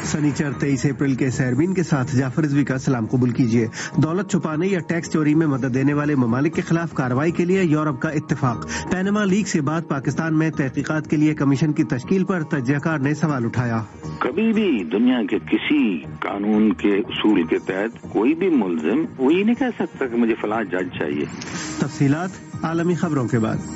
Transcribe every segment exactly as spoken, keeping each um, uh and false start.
سنیچر تیئیس اپریل کے سیربین کے ساتھ جعفر رضوی کا سلام قبول کیجیے. دولت چھپانے یا ٹیکس چوری میں مدد دینے والے ممالک کے خلاف کارروائی کے لیے یورپ کا اتفاق. پینما لیک سے بعد پاکستان میں تحقیقات کے لیے کمیشن کی تشکیل پر تجزیہ کار نے سوال اٹھایا. کبھی بھی دنیا کے کسی قانون کے اصول کے تحت کوئی بھی ملزم وہ یہ نہیں کہہ سکتا کہ مجھے فلاں جج چاہیے. تفصیلات عالمی خبروں کے بعد.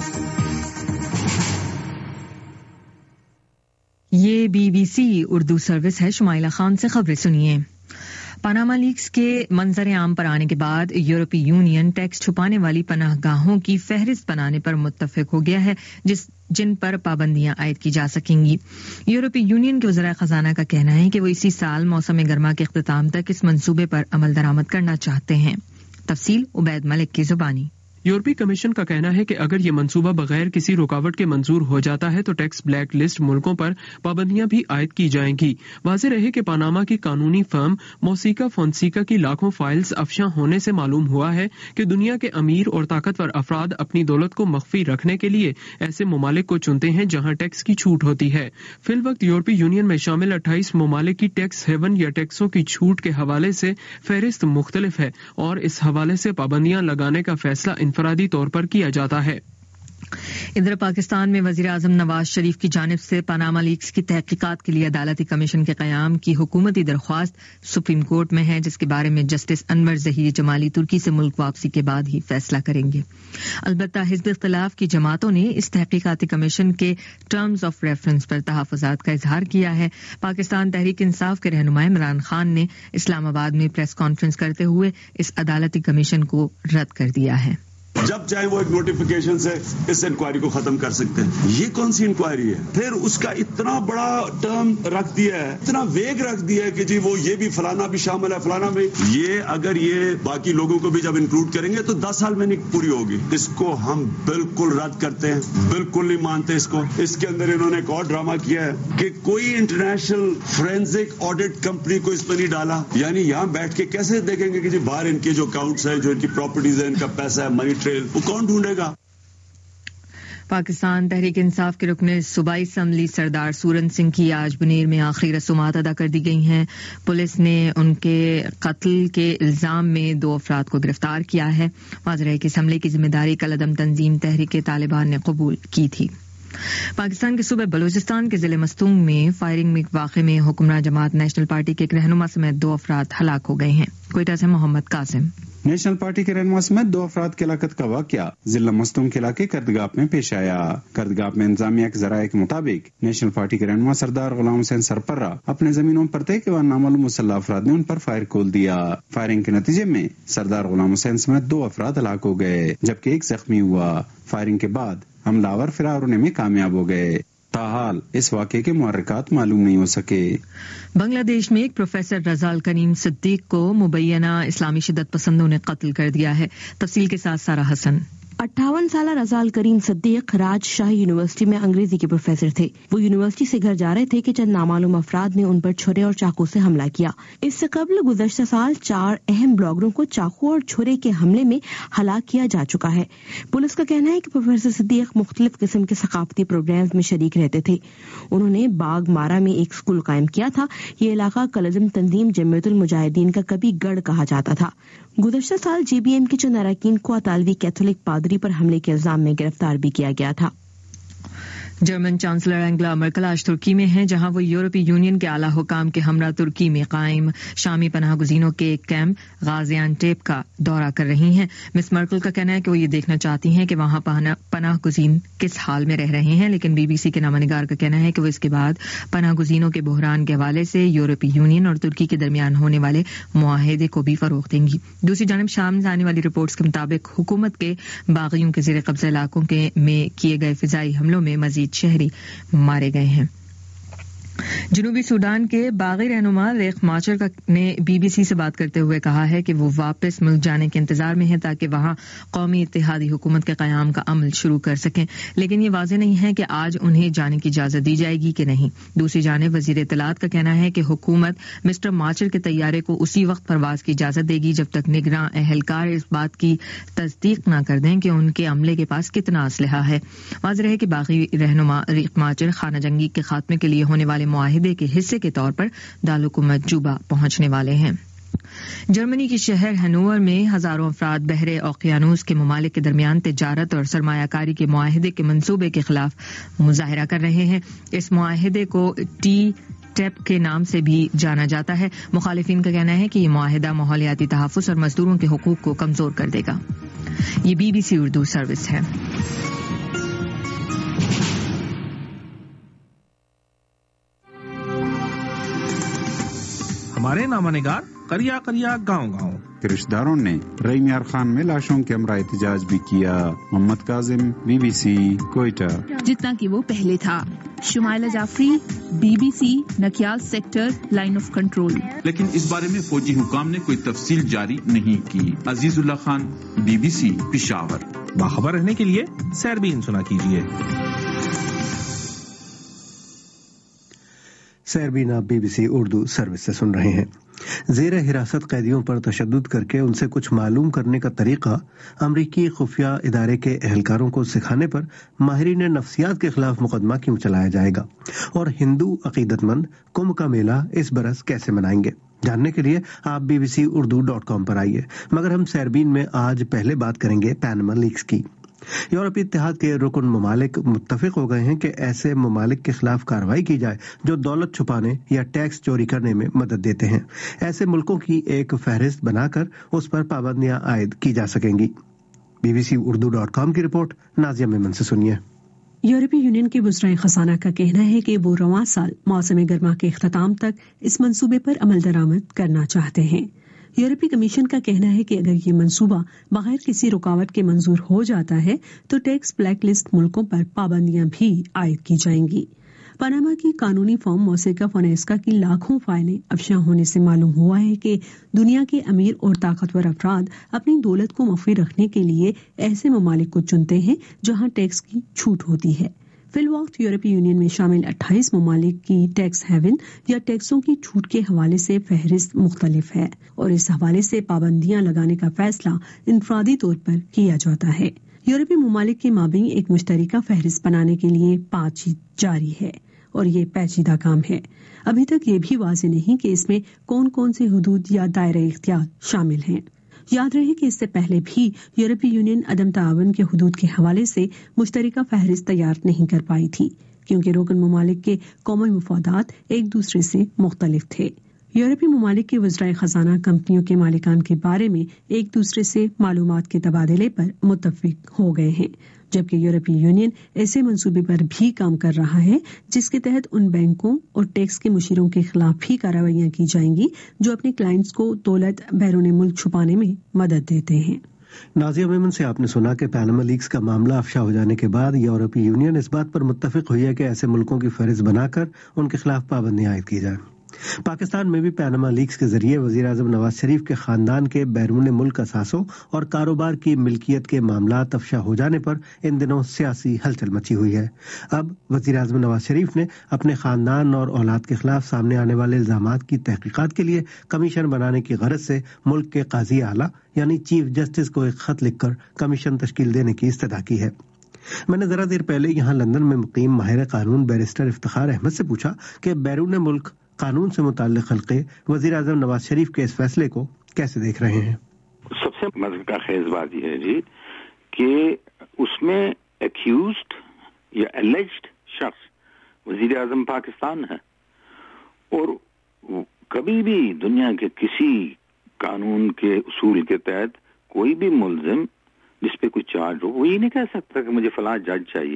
یہ B B C Urdu service ہے. شمائلہ خان سے خبریں سنیے. پاناما لیکس کے منظر عام پر آنے کے بعد یورپی یونین ٹیکس چھپانے والی پناہ گاہوں کی فہرست بنانے پر متفق ہو گیا ہے جس جن پر پابندیاں عائد کی جا سکیں گی. یورپی یونین کے وزراء خزانہ کا کہنا ہے کہ وہ اسی سال موسم گرما کے اختتام تک اس منصوبے پر عمل درآمد کرنا چاہتے ہیں. تفصیل عبید ملک کی زبانی. یورپی کمیشن کا کہنا ہے کہ اگر یہ منصوبہ بغیر کسی رکاوٹ کے منظور ہو جاتا ہے تو ٹیکس بلیک لسٹ ملکوں پر پابندیاں بھی عائد کی جائیں گی. واضح رہے کہ پاناما کی قانونی فرم موسیقا فونسیکا کی لاکھوں فائلز افشاں ہونے سے معلوم ہوا ہے کہ دنیا کے امیر اور طاقتور افراد اپنی دولت کو مخفی رکھنے کے لیے ایسے ممالک کو چنتے ہیں جہاں ٹیکس کی چھوٹ ہوتی ہے. فی الوقت یورپی یونین میں شامل اٹھائیس ممالک کی ٹیکس ہیون یا ٹیکسوں کی چھوٹ کے حوالے سے فہرست مختلف ہے اور اس حوالے سے پابندیاں لگانے کا فیصلہ انفرادی طور پر کیا جاتا ہے. ادھر پاکستان میں وزیر اعظم نواز شریف کی جانب سے پاناما لیکس کی تحقیقات کے لیے عدالتی کمیشن کے قیام کی حکومتی درخواست سپریم کورٹ میں ہے جس کے بارے میں جسٹس انور ظہیر جمالی ترکی سے ملک واپسی کے بعد ہی فیصلہ کریں گے. البتہ حزب اختلاف کی جماعتوں نے اس تحقیقاتی کمیشن کے ٹرمز آف ریفرنس پر تحفظات کا اظہار کیا ہے. پاکستان تحریک انصاف کے رہنما عمران خان نے اسلام آباد میں پریس کانفرنس کرتے ہوئے اس عدالتی کمیشن کو رد کر دیا ہے. جب چاہے وہ ایک نوٹیفیکیشن سے اس انکوائری کو ختم کر سکتے ہیں. یہ کون سی انکوائری ہے؟ پھر اس کا اتنا بڑا ٹرم رکھ دیا ہے, اتنا ویگ رکھ دیا ہے کہ جی وہ یہ بھی فلانا بھی شامل ہے فلانا بھی. یہ اگر یہ باقی لوگوں کو بھی جب انکلوڈ کریں گے تو دس سال میں نہیں پوری ہوگی. اس کو ہم بالکل رد کرتے ہیں, بالکل نہیں مانتے اس کو. اس کے اندر انہوں نے ایک اور ڈرامہ کیا ہے کہ کوئی انٹرنیشنل فورینزک آڈٹ کمپنی کو اس پہ نہیں ڈالا. یعنی یہاں بیٹھ کے کیسے دیکھیں گے کہ جی باہر ان کے جو اکاؤنٹس ہیں, جو ان کی پراپرٹیز ہیں, ان کا پیسہ ہے, منی ٹریل, وہ کون ڈھونڈے گا؟ پاکستان تحریک انصاف کے رکن صوبائی اسمبلی سردار سورن سنگھ کی آج بنیر میں آخری رسومات ادا کر دی گئی ہیں. پولیس نے ان کے قتل کے الزام میں دو افراد کو گرفتار کیا ہے. واضح ہے کہ اسمبلی کی ذمہ داری کالعدم تنظیم تحریک طالبان نے قبول کی تھی. پاکستان کے صوبے بلوچستان کے ضلع مستونگ میں فائرنگ میں واقعے میں حکمراں جماعت نیشنل پارٹی کے ایک رہنما سمیت دو افراد ہلاک ہو گئے ہیں. کوئٹہ سے محمد قاسم. نیشنل پارٹی کے رہنما سمیت دو افراد کی ہلاکت کا واقعہ ضلع مستونگ کے علاقے کردگاپ میں پیش آیا. کردگاپ میں انتظامیہ کے ذرائع کے مطابق نیشنل پارٹی کے رہنما سردار غلام حسین سرپرہ اپنے زمینوں پر تھے کہ وہاں نامعلوم مسلح افراد نے ان پر فائر کھول دیا. فائرنگ کے نتیجے میں سردار غلام حسین سمیت دو افراد ہلاک ہو گئے جبکہ ایک زخمی ہوا. فائرنگ کے بعد حملہ آور فرار ہونے میں کامیاب ہو گئے. تاحال اس واقعے کے محرکات معلوم نہیں ہو سکے. بنگلہ دیش میں ایک پروفیسر رضا الکریم صدیق کو مبینہ اسلامی شدت پسندوں نے قتل کر دیا ہے. تفصیل کے ساتھ سارا حسن. اٹھاون سالہ رضا الکریم صدیق راج شاہی یونیورسٹی میں انگریزی کے پروفیسر تھے. وہ یونیورسٹی سے گھر جا رہے تھے کہ چند نامعلوم افراد نے ان پر چھرے اور چاقو سے حملہ کیا. اس سے قبل گزشتہ سال چار اہم بلاگروں کو چاقو اور چھرے کے حملے میں ہلاک کیا جا چکا ہے. پولیس کا کہنا ہے کہ پروفیسر صدیق مختلف قسم کے ثقافتی پروگرامز میں شریک رہتے تھے. انہوں نے باغ مارا میں ایک اسکول قائم کیا تھا. یہ علاقہ کالعدم تنظیم جمعیت المجاہدین کا کبھی گڑھ کہا جاتا تھا. گزشتہ سال جے بی ایم کے چند اراکین کو اطالوی کیتھولک پادری پر حملے کے الزام میں گرفتار بھی کیا گیا تھا. جرمن چانسلر انگلا مرکل آج ترکی میں ہیں جہاں وہ یورپی یونین کے اعلیٰ حکام کے ہمراہ ترکی میں قائم شامی پناہ گزینوں کے ایک کیمپ غازیان ٹیپ کا دورہ کر رہی ہیں. مس مرکل کا کہنا ہے کہ وہ یہ دیکھنا چاہتی ہیں کہ وہاں پناہ گزین کس حال میں رہ رہے ہیں, لیکن بی بی سی کے نامہ نگار کا کہنا ہے کہ وہ اس کے بعد پناہ گزینوں کے بحران کے حوالے سے یورپی یونین اور ترکی کے درمیان ہونے والے معاہدے کو بھی فروغ دیں گی. دوسری جانب شام سے آنے والی رپورٹس کے مطابق حکومت کے باغیوں کے زیر قبضہ علاقوں کے میں کیے گئے فضائی حملوں میں مزید شہری مارے گئے ہیں. جنوبی سوڈان کے باغی رہنما ریخ ماچر نے بی بی سی سے بات کرتے ہوئے کہا ہے کہ وہ واپس ملک جانے کے انتظار میں ہیں تاکہ وہاں قومی اتحادی حکومت کے قیام کا عمل شروع کر سکیں, لیکن یہ واضح نہیں ہے کہ آج انہیں جانے کی اجازت دی جائے گی کہ نہیں. دوسری جانب وزیر اطلاعات کا کہنا ہے کہ حکومت مسٹر ماچر کے طیارے کو اسی وقت پرواز کی اجازت دے گی جب تک نگراں اہلکار اس بات کی تصدیق نہ کر دیں کہ ان کے عملے کے پاس کتنا اسلحہ ہے. واضح ہے کہ باغی رہنما ریخ ماچر خانہ جنگی کے خاتمے کے لیے ہونے والے معاہدے معاہدے کے حصے کے طور پر دارالحکومت جوبا پہنچنے والے ہیں۔ جرمنی کے شہر ہنوور میں ہزاروں افراد بحر اوقیانوس کے ممالک کے درمیان تجارت اور سرمایہ کاری کے معاہدے کے منصوبے کے خلاف مظاہرہ کر رہے ہیں۔ اس معاہدے کو ٹی ٹیپ کے نام سے بھی جانا جاتا ہے۔ مخالفین کا کہنا ہے کہ یہ معاہدہ ماحولیاتی تحفظ اور مزدوروں کے حقوق کو کمزور کر دے گا۔ یہ B B C Urdu service ہے۔ ہمارے نامہ نگار کریا کریا گاؤں گاؤں کے رشتہ داروں نے رحیم یار خان میں لاشوں کے ہمراہ احتجاج بھی کیا۔ Muhammad Kazim, B B C, Quetta. جتنا کہ وہ پہلے تھا۔ Shumaila Jafri, B B C, Nikyal sector, line of control. لیکن اس بارے میں فوجی حکام نے کوئی تفصیل جاری نہیں کی۔ Aziz Ullah Khan, B B C, Peshawar. باخبر رہنے کے لیے سیربین سنا کیجیے۔ سیربین آپ B B C Urdu service سے سن رہے ہیں۔ زیر حراست قیدیوں پر تشدد کر کے ان سے کچھ معلوم کرنے کا طریقہ امریکی خفیہ ادارے کے اہلکاروں کو سکھانے پر ماہرین نفسیات کے خلاف مقدمہ کیوں چلایا جائے گا، اور ہندو عقیدت مند کمبھ کا میلہ اس برس کیسے منائیں گے؟ جاننے کے لیے آپ B B C Urdu dot com پر آئیے۔ مگر ہم سیربین میں آج پہلے بات کریں گے پیناما لیکس کی۔ یورپی اتحاد کے رکن ممالک متفق ہو گئے ہیں کہ ایسے ممالک کے خلاف کارروائی کی جائے جو دولت چھپانے یا ٹیکس چوری کرنے میں مدد دیتے ہیں۔ ایسے ملکوں کی ایک فہرست بنا کر اس پر پابندیاں عائد کی جا سکیں گی۔ B B C Urdu dot com کی رپورٹ نازیہ میمن سے سنیے۔ یورپی یونین کے وزرائے خزانہ کا کہنا ہے کہ وہ رواں سال موسم گرما کے اختتام تک اس منصوبے پر عمل درآمد کرنا چاہتے ہیں۔ یورپی کمیشن کا کہنا ہے کہ اگر یہ منصوبہ بغیر کسی رکاوٹ کے منظور ہو جاتا ہے تو ٹیکس بلیک لسٹ ملکوں پر پابندیاں بھی عائد کی جائیں گی۔ پاناما کی قانونی فرم موسیقا فونیسکا کی لاکھوں فائلیں افشا ہونے سے معلوم ہوا ہے کہ دنیا کے امیر اور طاقتور افراد اپنی دولت کو مخفی رکھنے کے لیے ایسے ممالک کو چنتے ہیں جہاں ٹیکس کی چھوٹ ہوتی ہے۔ فی الوقت یورپی یونین میں شامل اٹھائیس ممالک کی ٹیکس ہیون یا ٹیکسوں کی چھوٹ کے حوالے سے فہرست مختلف ہے، اور اس حوالے سے پابندیاں لگانے کا فیصلہ انفرادی طور پر کیا جاتا ہے۔ یورپی ممالک کے مابین ایک مشترکہ فہرست بنانے کے لیے بات چیت جاری ہے، اور یہ پیچیدہ کام ہے۔ ابھی تک یہ بھی واضح نہیں کہ اس میں کون کون سے حدود یا دائرہ اختیار شامل ہیں۔ یاد رہے کہ اس سے پہلے بھی یورپی یونین عدم تعاون کے حدود کے حوالے سے مشترکہ فہرست تیار نہیں کر پائی تھی، کیونکہ رکن ممالک کے قومی مفادات ایک دوسرے سے مختلف تھے۔ یورپی ممالک کے وزرائے خزانہ کمپنیوں کے مالکان کے بارے میں ایک دوسرے سے معلومات کے تبادلے پر متفق ہو گئے ہیں، جبکہ یورپی یونین ایسے منصوبے پر بھی کام کر رہا ہے جس کے تحت ان بینکوں اور ٹیکس کے مشیروں کے خلاف بھی کارروائیاں کی جائیں گی جو اپنے کلائنٹس کو دولت بیرون ملک چھپانے میں مدد دیتے ہیں۔ نازیہ میمن سے آپ نے سنا کہ پیناما لیکس کا معاملہ افشا ہو جانے کے بعد یورپی یونین اس بات پر متفق ہوئی ہے کہ ایسے ملکوں کی فہرست بنا کر ان کے خلاف پابندیاں عائد کی جائیں۔ پاکستان میں بھی پیناما لیکس کے ذریعے وزیر اعظم نواز شریف کے خاندان کے بیرون ملک اثاثوں اور کاروبار کی ملکیت کے معاملات افشا ہو جانے پر ان دنوں سیاسی ہلچل مچی ہوئی ہے۔ اب وزیر اعظم نواز شریف نے اپنے خاندان اور اولاد کے خلاف سامنے آنے والے الزامات کی تحقیقات کے لیے کمیشن بنانے کی غرض سے ملک کے قاضی اعلیٰ یعنی چیف جسٹس کو ایک خط لکھ کر کمیشن تشکیل دینے کی استدعا کی ہے۔ میں نے ذرا دیر پہلے یہاں لندن میں مقیم ماہر قانون بیرسٹر افتخار احمد سے پوچھا کہ بیرون ملک قانون سے متعلق حلقے وزیر اعظم نواز شریف کے اس فیصلے کو کیسے دیکھ رہے ہیں۔ سب سے مزہ خیز بات یہ ہے جی کہ اس میں ایکیوزڈ یا الیجڈ شخص وزیر اعظم پاکستان ہے، اور کبھی بھی دنیا کے کسی قانون کے اصول کے تحت کوئی بھی ملزم جس پہ کوئی چارج ہو وہ یہ نہیں کہہ سکتا کہ مجھے فلاں جج چاہیے۔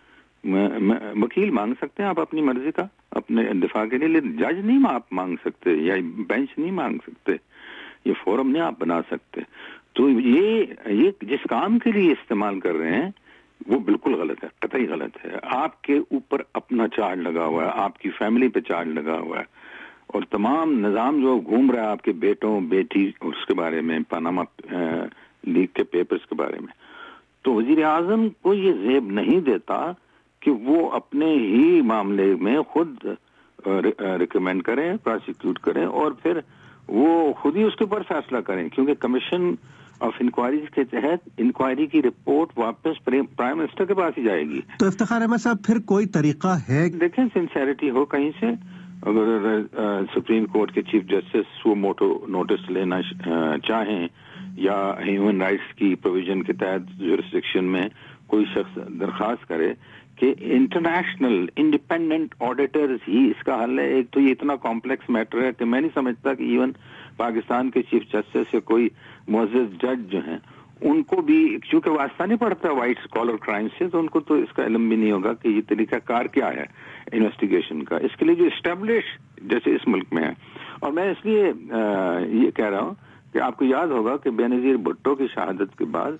وکیل مانگ سکتے ہیں آپ اپنی مرضی کا اپنے دفاع کے لیے، لیکن جج نہیں آپ مانگ سکتے یا بینچ نہیں مانگ سکتے، یہ فورم نہیں آپ بنا سکتے۔ تو یہ یہ جس کام کے لیے استعمال کر رہے ہیں وہ بالکل غلط ہے، قطعی غلط ہے۔ آپ کے اوپر اپنا چارج لگا ہوا ہے، آپ کی فیملی پہ چارج لگا ہوا ہے، اور تمام نظام جو گھوم رہا ہے آپ کے بیٹوں بیٹی اس کے بارے میں، پاناما لیک کے پیپرز کے بارے میں، تو وزیر اعظم کو یہ زیب نہیں دیتا کہ وہ اپنے ہی معاملے میں خود ریکمینڈ کریں، پراسیکیوٹ کریں، اور پھر وہ خود ہی اس کے اوپر فیصلہ کریں، کیونکہ کمیشن آف انکوائریز کے تحت انکوائری کی رپورٹ واپس پرائم منسٹر کے پاس ہی جائے گی۔ تو افتخار احمد صاحب پھر کوئی طریقہ ہے؟ دیکھیں سنسیریٹی ہو کہیں سے اگر سپریم کورٹ کے chief justice suo motu notice لینا چاہیں یا ہیومن رائٹس کی پروویژن کے تحت جورسڈکشن میں کوئی شخص درخواست کرے کہ انٹرنیشنل انڈیپینڈنٹ آڈیٹرز ہی اس کا حل ہے. ایک تو یہ اتنا کمپلیکس میٹر ہے کہ میں نہیں سمجھتا کہ ایون پاکستان کے چیف جسٹس یا کوئی معزز جج جو ہیں ان کو بھی, کیونکہ واسطہ نہیں پڑتا وائٹ اسکالر کرائم سے, تو ان کو تو اس کا علم بھی نہیں ہوگا کہ یہ طریقہ کار کیا ہے انویسٹیگیشن کا. اس کے لیے جو اسٹیبلش جیسے اس ملک میں ہے, اور میں اس لیے یہ کہہ رہا ہوں کہ آپ کو یاد ہوگا کہ بینظیر بھٹو کی شہادت کے بعد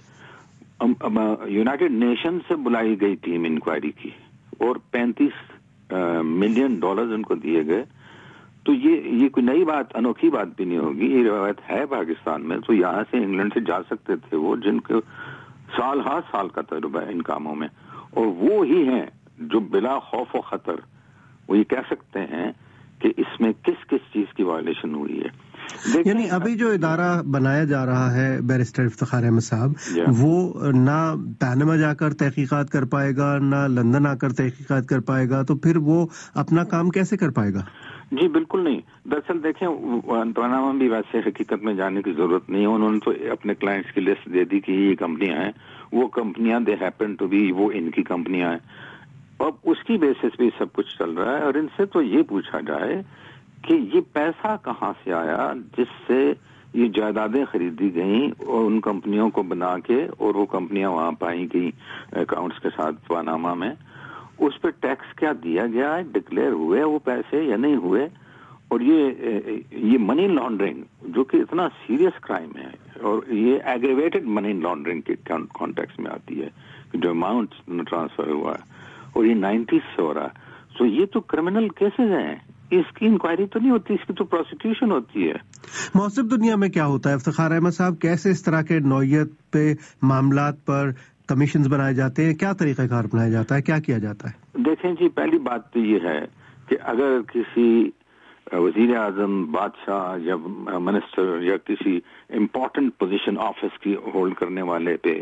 یونائٹڈ نیشن سے بلائی گئی ٹیم انکوائری کی اور پینتیس ملین ڈالرز ان کو دیے گئے. تو یہ یہ کوئی نئی بات, انوکھی بات بھی نہیں ہوگی, یہ روایت ہے پاکستان میں. تو یہاں سے انگلینڈ سے جا سکتے تھے وہ جن کو سال ہر سال کا تجربہ ہے ان کاموں میں, اور وہ ہی ہیں جو بلا خوف و خطر وہ یہ کہہ سکتے ہیں کہ اس میں کس کس چیز کی وائلیشن ہوئی ہے. یعنی ابھی جو ادارہ بنایا جا رہا ہے بیرسٹر افتخار احمد صاحب, وہ نہ پاناما جا کر تحقیقات کر پائے گا نہ لندن آ کر تحقیقات کر پائے گا, تو پھر وہ اپنا کام کیسے کر پائے گا؟ جی بالکل نہیں. دراصل دیکھیں پاناما بھی ویسے حقیقت میں جانے کی ضرورت نہیں ہے. انہوں نے تو اپنے کلائنٹس کی لسٹ دے دی کہ یہ کمپنیاں ہیں, وہ کمپنیاں دے ہیپن ٹو بی وہ ان کی کمپنیاں ہیں. اب اس کی بیسس پہ سب کچھ چل رہا ہے, اور ان سے تو یہ پوچھا جائے کہ یہ پیسہ کہاں سے آیا جس سے یہ جائیدادیں خریدی گئیں اور ان کمپنیوں کو بنا کے, اور وہ کمپنیاں وہاں پائی گئیں اکاؤنٹس کے ساتھ پاناما میں. اس پہ ٹیکس کیا دیا گیا ہے, ڈکلیئر ہوئے وہ پیسے یا نہیں ہوئے. اور یہ یہ منی لانڈرنگ جو کہ اتنا سیریس کرائم ہے, اور یہ ایگریویٹڈ منی لانڈرنگ کے کانٹیکس میں آتی ہے کہ جو اماؤنٹ ٹرانسفر ہوا ہے اور یہ نائنٹیز سے ہو رہا ہے. سو یہ تو کرمنل کیسز ہیں, اس کی انکوائری تو نہیں ہوتی, اس کی تو پروسیکیوشن ہوتی ہے. معصب دنیا میں کیا ہوتا ہے افتخار احمد صاحب, کیسے اس طرح کے نوعیت پہ معاملات پر کمیشنز بنائے جاتے ہیں, کیا طریقہ کار بنایا جاتا ہے, کیا کیا جاتا ہے؟ دیکھیں جی, پہلی بات تو یہ ہے کہ اگر کسی وزیر اعظم, بادشاہ یا منسٹر یا کسی امپورٹنٹ پوزیشن آفس کی ہولڈ کرنے والے پہ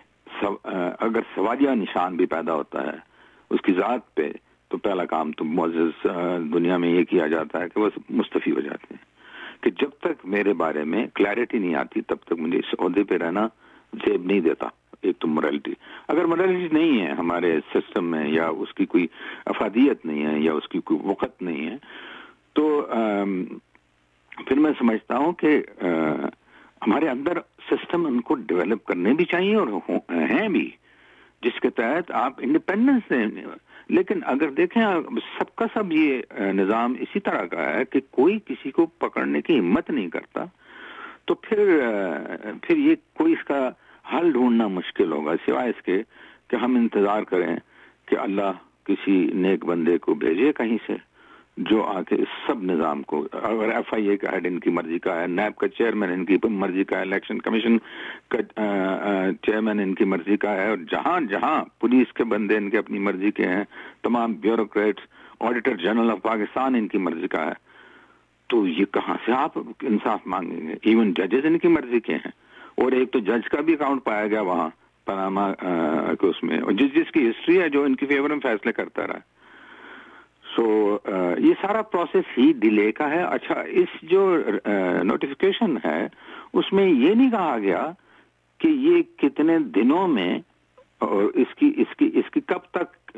اگر سوالیہ نشان بھی پیدا ہوتا ہے اس کی ذات پہ, تو پہلا کام تو معزز دنیا میں یہ کیا جاتا ہے کہ وہ مستعفی ہو جاتے ہیں. کہ جب تک میرے بارے میں کلیئرٹی نہیں آتی تب تک مجھے اس عہدے پہ رہنا جیب نہیں دیتا. ایک تو morality, اگر morality نہیں ہے ہمارے سسٹم میں, یا اس کی کوئی افادیت نہیں ہے, یا اس کی کوئی وقت نہیں ہے, تو پھر میں سمجھتا ہوں کہ ہمارے اندر سسٹم ان کو ڈیولپ کرنے بھی چاہیے اور ہیں بھی, جس کے تحت آپ انڈیپینڈنس دیں. لیکن اگر دیکھیں سب کا سب یہ نظام اسی طرح کا ہے کہ کوئی کسی کو پکڑنے کی ہمت نہیں کرتا, تو پھر پھر یہ کوئی اس کا حل ڈھونڈنا مشکل ہوگا, سوائے اس کے کہ ہم انتظار کریں کہ اللہ کسی نیک بندے کو بھیجے کہیں سے جو آ کے اس سب نظام کو, اگر ایف آئی اے کا ہیڈ ان کی مرضی کا ہے, نیب کا چیئرمین ان کی مرضی کا ہے, الیکشن کمیشن کا چیئرمین ان کی مرضی کا ہے, اور جہاں جہاں پولیس کے بندے ان کے اپنی مرضی کے ہیں, تمام bureaucrats, auditor general of Pakistan ان کی مرضی کا ہے, تو یہ کہاں سے آپ انصاف مانگیں گے؟ ایون ججز ان کی مرضی کے ہیں, اور ایک تو جج کا بھی اکاؤنٹ پایا گیا وہاں پاناما کے اس میں, اور جس جس کی ہسٹری ہے جو ان کی فیور میں فیصلے کرتا رہا. سو so, یہ سارا پروسیس ہی ڈیلے کا ہے. اچھا, اس جو نوٹیفیکیشن ہے اس میں یہ نہیں کہا گیا کہ یہ کتنے دنوں میں, اور اس کی اس کی اس کی کب تک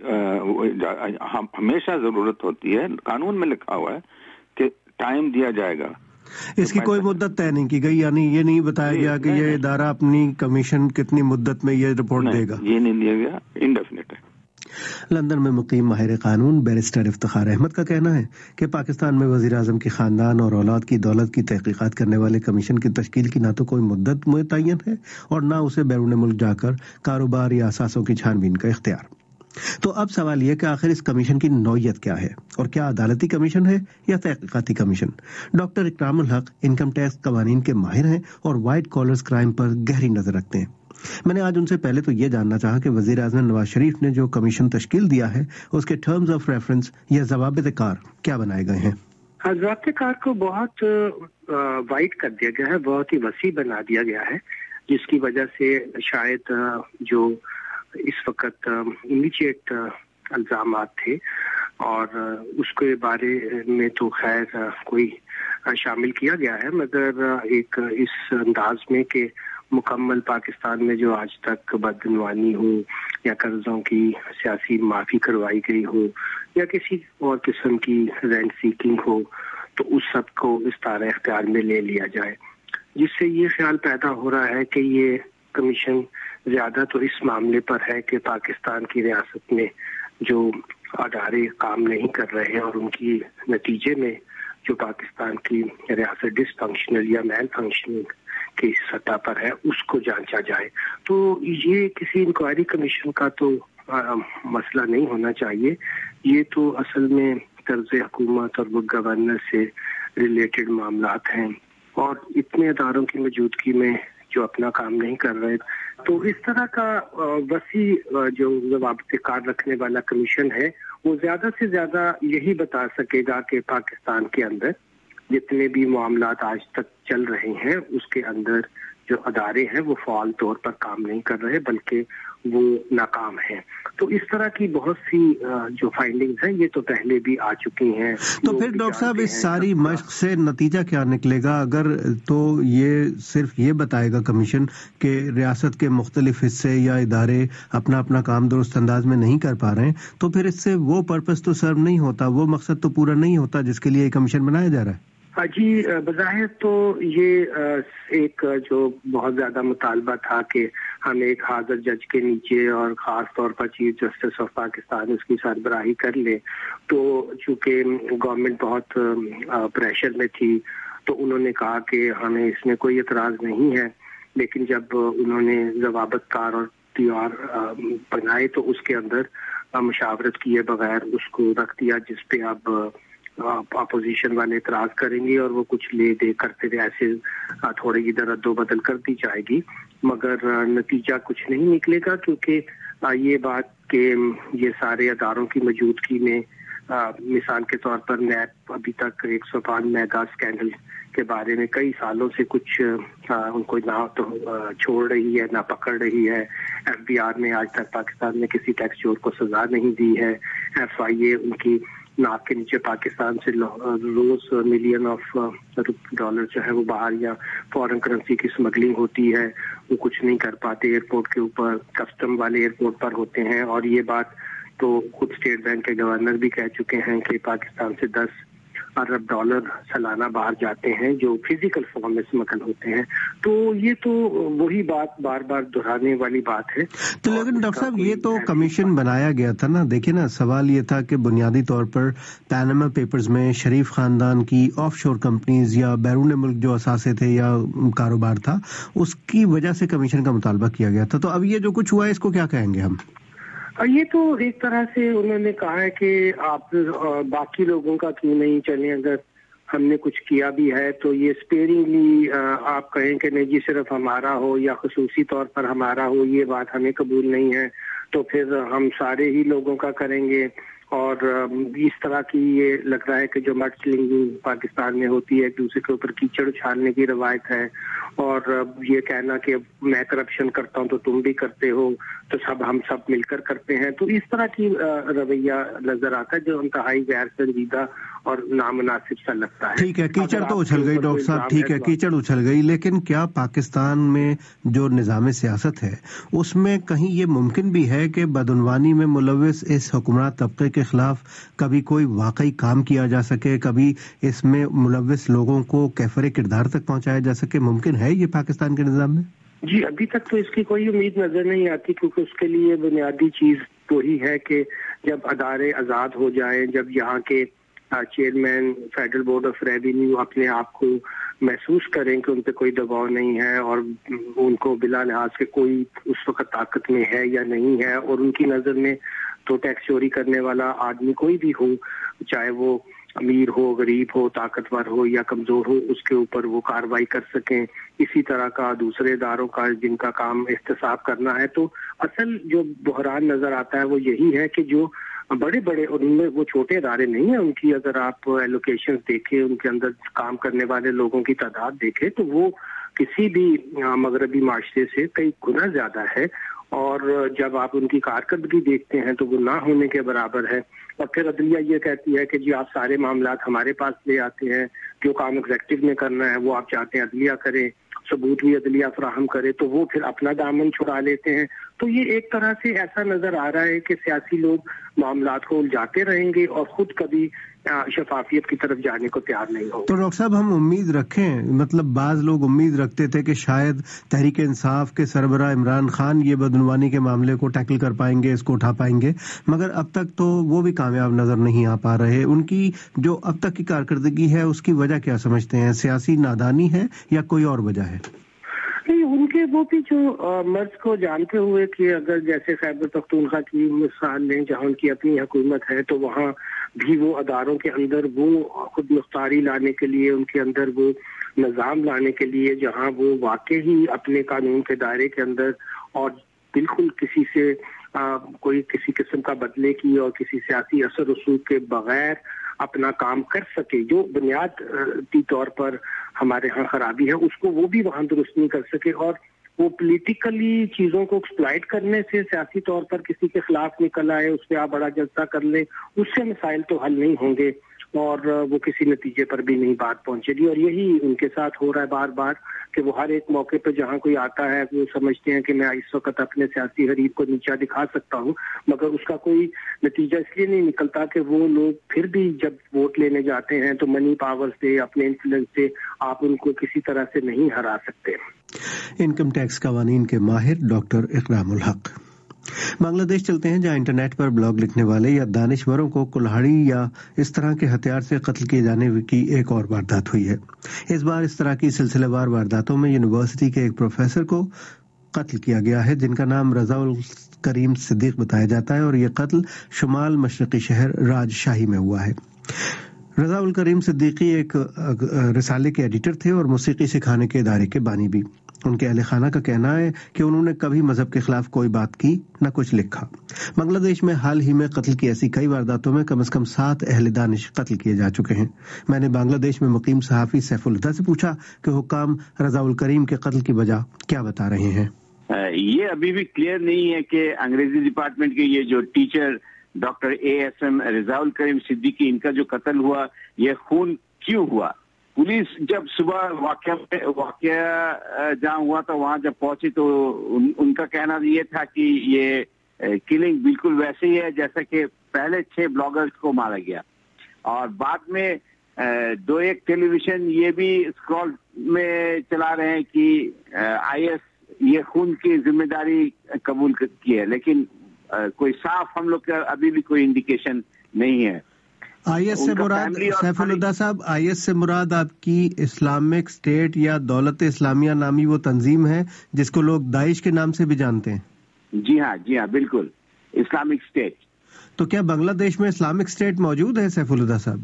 ہمیشہ ضرورت ہوتی ہے. قانون میں لکھا ہوا ہے کہ ٹائم دیا جائے گا, اس کی کوئی مدت طے نہیں کی گئی, یعنی یہ نہیں بتایا گیا کہ یہ ادارہ اپنی کمیشن کتنی مدت میں یہ رپورٹ دے گا, یہ نہیں دیا گیا, انڈیفینٹ ہے. لندن میں مقیم ماہر قانون بیرسٹر افتخار احمد کا کہنا ہے کہ پاکستان میں وزیر اعظم کے خاندان اور اولاد کی دولت کی تحقیقات کرنے والے کمیشن کی تشکیل کی نہ تو کوئی مدت متعین ہے اور نہ اسے بیرون ملک جا کر کاروبار یا اثاثوں کی چھان بین کا اختیار. تو اب سوال یہ کہ آخر اس کمیشن کی نوعیت کیا ہے, اور کیا عدالتی کمیشن ہے یا تحقیقاتی کمیشن؟ ڈاکٹر اکرام الحق انکم ٹیکس قوانین کے ماہر ہیں اور وائٹ کالرز کرائم پر گہری نظر رکھتے ہیں. میں نے آج ان سے پہلے تو یہ جاننا چاہا کہ وزیر اعظم نواز شریف نے جو کمیشن تشکیل دیا ہے اس کے ٹرمز آف ریفرنس یا ضوابط کار کیا بنائے گئے ہیں؟ ضوابط کار کو بہت وائڈ کر دیا گیا ہے, بہت ہی وسیع بنا دیا گیا ہے, جس کی وجہ سے شاید جو اس وقت امیڈیٹ الزامات تھے اور اس کے بارے میں تو خیر کوئی شامل کیا گیا ہے، مگر ایک اس انداز میں کہ مکمل پاکستان میں جو آج تک بدعنوانی ہو یا قرضوں کی سیاسی معافی کروائی گئی ہو یا کسی اور قسم کی رینٹ سیکنگ ہو تو اس سب کو اس طرح اختیار میں لے لیا جائے، جس سے یہ خیال پیدا ہو رہا ہے کہ یہ کمیشن زیادہ تو اس معاملے پر ہے کہ پاکستان کی ریاست میں جو ادارے کام نہیں کر رہے ہیں اور ان کی نتیجے میں جو پاکستان کی ریاست ڈس فنکشنل یا میل فنکشننگ کی سطح پر ہے اس کو جانچا جائے۔ تو یہ کسی انکوائری کمیشن کا تو مسئلہ نہیں ہونا چاہیے، یہ تو اصل میں طرز حکومت اور گڈ گورننس سے ریلیٹڈ معاملات ہیں، اور اتنے اداروں کی موجودگی میں جو اپنا کام نہیں کر رہے، تو اس طرح کا وسیع جو ضوابط کار رکھنے والا کمیشن ہے وہ زیادہ سے زیادہ یہی بتا سکے گا کہ پاکستان کے اندر جتنے بھی معاملات آج تک چل رہے ہیں اس کے اندر جو ادارے ہیں وہ فعال طور پر کام نہیں کر رہے بلکہ وہ ناکام ہیں۔ تو اس طرح کی بہت سی جو فائنڈنگز ہیں یہ تو پہلے بھی آ چکی ہیں۔ تو پھر ڈاکٹر صاحب اس ساری مشق سے نتیجہ کیا نکلے گا؟ اگر تو یہ صرف یہ بتائے گا کمیشن کہ ریاست کے مختلف حصے یا ادارے اپنا اپنا کام درست انداز میں نہیں کر پا رہے ہیں، تو پھر اس سے وہ پرپس تو سرو نہیں ہوتا، وہ مقصد تو پورا نہیں ہوتا جس کے لیے یہ کمیشن بنایا جا رہا ہے۔ جی بظاہر تو یہ ایک جو بہت زیادہ مطالبہ تھا کہ ہم ایک حاضر جج کے نیچے اور خاص طور پر چیف جسٹس آف پاکستان اس کی سربراہی کر لیں، تو چونکہ گورنمنٹ بہت پریشر میں تھی تو انہوں نے کہا کہ ہمیں اس میں کوئی اعتراض نہیں ہے، لیکن جب انہوں نے ضوابط کار اور ٹی آر بنائے تو اس کے اندر مشاورت کیے بغیر اس کو رکھ دیا، جس پہ اب اپوزیشن والے اعتراض کریں گے اور وہ کچھ لے دے کرتے ہوئے ایسے تھوڑے ادھر ادو بدل کر دی جائے گی، مگر نتیجہ کچھ نہیں نکلے گا، کیونکہ یہ بات کہ یہ سارے اداروں کی موجودگی میں مثال کے طور پر نیب ابھی تک ایک سو پانچ میگا اسکینڈل کے بارے میں کئی سالوں سے کچھ ان کو نہ تو چھوڑ رہی ہے نہ پکڑ رہی ہے، ایف بی آر نے آج تک پاکستان میں کسی ٹیکس چور کو سزا نہیں دی ہے، ایف آئی اے ان کی ناک کے نیچے پاکستان سے روز ملین آف ڈالر جو ہے وہ باہر یا فورن کرنسی کی اسمگلنگ ہوتی ہے، وہ کچھ نہیں کر پاتے، ایئرپورٹ کے اوپر کسٹم والے ایئرپورٹ پر ہوتے ہیں، اور یہ بات تو خود اسٹیٹ بینک کے گورنر بھی کہہ چکے ہیں کہ پاکستان سے دس ارب ڈالر سالانہ باہر جاتے ہیں جو فزیکل فارم میں اسمگل ہوتے ہیں۔ تو یہ تو وہی بات بار بار دہرانے والی بات ہے۔ تو لیکن ڈاکٹر صاحب یہ تو کمیشن بنایا گیا تھا نا، دیکھیں نا سوال یہ تھا کہ بنیادی طور پر پیناما پیپرز میں شریف خاندان کی آف شور کمپنیز یا بیرون ملک جو اثاثے تھے یا کاروبار تھا اس کی وجہ سے کمیشن کا مطالبہ کیا گیا تھا، تو اب یہ جو کچھ ہوا ہے اس کو کیا کہیں گے ہم؟ یہ تو ایک طرح سے انہوں نے کہا ہے کہ آپ باقی لوگوں کا کیوں نہیں چلیں، اگر ہم نے کچھ کیا بھی ہے تو یہ اسپیئرنگلی آپ کہیں کہ نہیں جی صرف ہمارا ہو یا خصوصی طور پر ہمارا ہو، یہ بات ہمیں قبول نہیں ہے، تو پھر ہم سارے ہی لوگوں کا کریں گے۔ اور اس طرح کی یہ لگ رہا ہے کہ جو مڈ سلنگنگ پاکستان میں ہوتی ہے، ایک دوسرے کے اوپر کیچڑ اچھالنے کی روایت ہے، اور یہ کہنا کہ میں کرپشن کرتا ہوں تو تم بھی کرتے ہو، تو سب ہم سب مل کر کرتے ہیں، تو اس طرح کی رویہ نظر آتا ہے جو انتہائی غیر سنجیدہ اور نامناسب سا لگتا ہے۔ ٹھیک ہے، کیچڑ تو اچھل گئی ڈاکٹر صاحب، ٹھیک ہے کیچڑ اچھل گئی، لیکن کیا پاکستان میں جو نظام سیاست ہے اس میں کہیں یہ ممکن بھی ہے کہ بدعنوانی میں ملوث اس حکمراں طبقے کے خلاف کبھی کوئی واقعی کام کیا جا سکے، کبھی اس میں ملوث لوگوں کو کیفر کردار تک پہنچایا جا سکے؟ ممکن ہے یہ پاکستان کے نظام میں؟ جی ابھی تک تو اس کی کوئی امید نظر نہیں آتی، کیونکہ اس کے لیے بنیادی چیز وہی ہے کہ جب ادارے آزاد ہو جائیں، جب یہاں کے chairman federal board of revenue اپنے آپ کو محسوس کریں کہ ان پہ کوئی دباؤ نہیں ہے اور ان کو بلا لحاظ کے کوئی اس وقت طاقت میں ہے یا نہیں ہے، اور ان کی نظر میں تو ٹیکس چوری کرنے والا آدمی کوئی بھی ہو، چاہے وہ امیر ہو، غریب ہو، طاقتور ہو یا کمزور ہو، اس کے اوپر وہ کارروائی کر سکیں۔ اسی طرح کا دوسرے اداروں کا جن کا کام احتساب کرنا ہے، تو اصل جو بحران نظر آتا ہے وہ یہی ہے کہ جو بڑے بڑے اور ان میں وہ چھوٹے ادارے نہیں ہیں، ان کی اگر آپ ایلوکیشن دیکھیں، ان کے اندر کام کرنے والے لوگوں کی تعداد دیکھیں تو وہ کسی بھی مغربی معاشرے سے کئی گنا زیادہ ہے، اور جب آپ ان کی کارکردگی دیکھتے ہیں تو وہ نہ ہونے کے برابر ہے. اور پھر عدلیہ یہ کہتی ہے کہ جی آپ سارے معاملات ہمارے پاس لے آتے ہیں, جو کام ایگزیکٹو نے کرنا ہے وہ آپ چاہتے ہیں عدلیہ کرے, ثبوت بھی عدلیہ فراہم کرے, تو وہ پھر اپنا دامن چھڑا لیتے ہیں. تو یہ ایک طرح سے ایسا نظر آ رہا ہے کہ سیاسی لوگ معاملات کو الجھاتے رہیں گے اور خود کبھی شفافیت کی طرف جانے کو تیار نہیں ہوگا. تو ڈاکٹر صاحب ہم امید رکھیں, مطلب بعض لوگ امید رکھتے تھے کہ شاید تحریک انصاف کے سربراہ عمران خان یہ بدعنوانی کے معاملے کو ٹیکل کر پائیں گے, اس کو اٹھا پائیں گے, مگر اب تک تو وہ بھی کامیاب نظر نہیں آ پا رہے. ان کی جو اب تک کی کارکردگی ہے اس کی وجہ کیا سمجھتے ہیں؟ سیاسی نادانی ہے یا کوئی اور وجہ ہے؟ نہیں, ان کے وہ بھی جو مرض کو جانتے ہوئے کہ اگر جیسے خیبر پختونخوا کی مثال لیں جہاں ان کی اپنی حکومت ہے تو وہاں بھی وہ اداروں کے اندر وہ خود مختاری لانے کے لیے, ان کے اندر وہ نظام لانے کے لیے جہاں وہ واقعی اپنے قانون کے دائرے کے اندر اور بالکل کسی سے آ, کوئی کسی قسم کا بدلے کی اور کسی سیاسی اثر رسوخ کے بغیر اپنا کام کر سکے, جو بنیادی طور پر ہمارے ہاں خرابی ہے اس کو وہ بھی وہاں درست نہیں کر سکے. اور وہ پولیٹیکلی چیزوں کو ایکسپلائٹ کرنے سے سیاسی طور پر کسی کے خلاف نکل آئے, اس پہ آپ بڑا جلسہ کر لیں, اس سے مسائل تو حل نہیں ہوں گے اور وہ کسی نتیجے پر بھی نہیں بات پہنچے گی. اور یہی ان کے ساتھ ہو رہا ہے بار بار کہ وہ ہر ایک موقع پہ جہاں کوئی آتا ہے وہ سمجھتے ہیں کہ میں اس وقت اپنے سیاسی حریف کو نیچا دکھا سکتا ہوں, مگر اس کا کوئی نتیجہ اس لیے نہیں نکلتا کہ وہ لوگ پھر بھی جب ووٹ لینے جاتے ہیں تو منی پاور سے, اپنے انفلوئنس سے آپ ان کو کسی طرح سے نہیں ہرا سکتے. انکم ٹیکس قوانین کے ماہر ڈاکٹر اقرام الحق. بنگلہ دیش چلتے ہیں جہاں انٹرنیٹ پر بلاگ لکھنے والے یا دانشوروں کو کلہاڑی یا اس طرح کے ہتھیار سے قتل کیے جانے کی ایک اور واردات ہوئی ہے. اس بار اس طرح کی سلسلہ وار وارداتوں میں یونیورسٹی کے ایک پروفیسر کو قتل کیا گیا ہے جن کا نام رضا الکریم صدیق بتایا جاتا ہے, اور یہ قتل شمال مشرقی شہر راج شاہی میں ہوا ہے. رضا الکریم صدیقی ایک رسالے کے ایڈیٹر تھے اور موسیقی سکھانے کے ادارے کے بانی بھی. ان کے اہل خانہ کا کہنا ہے کہ انہوں نے کبھی مذہب کے خلاف کوئی بات کی نہ کچھ لکھا. بنگلہ دیش میں حال ہی میں قتل کی ایسی کئی وارداتوں میں کم از کم سات اہل دانش قتل کیے جا چکے ہیں. میں نے بنگلہ دیش میں مقیم صحافی سیف الہدا سے پوچھا کہ حکام رضا الکریم کے قتل کی وجہ کیا بتا رہے ہیں. یہ ابھی بھی کلیئر نہیں ہے کہ انگریزی ڈپارٹمنٹ کے یہ جو teacher doctor A S M Raza Alkarim Siddiqui ان کا جو قتل ہوا یہ خون کیوں ہوا. پولیس جب صبح واقعہ واقعہ جہاں ہوا تھا وہاں جب پہنچی تو ان, ان کا کہنا یہ تھا کہ یہ کلنگ بالکل ویسے ہی ہے جیسا کہ پہلے چھ بلاگرز کو مارا گیا. اور بعد میں دو ایک ٹیلی ویژن یہ بھی اسکرول میں چلا رہے ہیں کہ آئی ایس یہ خون کی ذمہ داری قبول کی ہے, لیکن کوئی صاف ہم لوگ کا ابھی بھی کوئی انڈیکیشن نہیں ہے. آئی ایس سے مراد سیف الہدا صاحب, آئی ایس سے مراد آپ کی اسلامک اسٹیٹ یا دولت اسلامیہ نامی وہ تنظیم ہے جس کو لوگ داعش کے نام سے بھی جانتے ہیں؟ جی ہاں جی ہاں بالکل, اسلامک اسٹیٹ. تو کیا بنگلہ دیش میں اسلامک اسٹیٹ موجود ہے سیف الہدا صاحب؟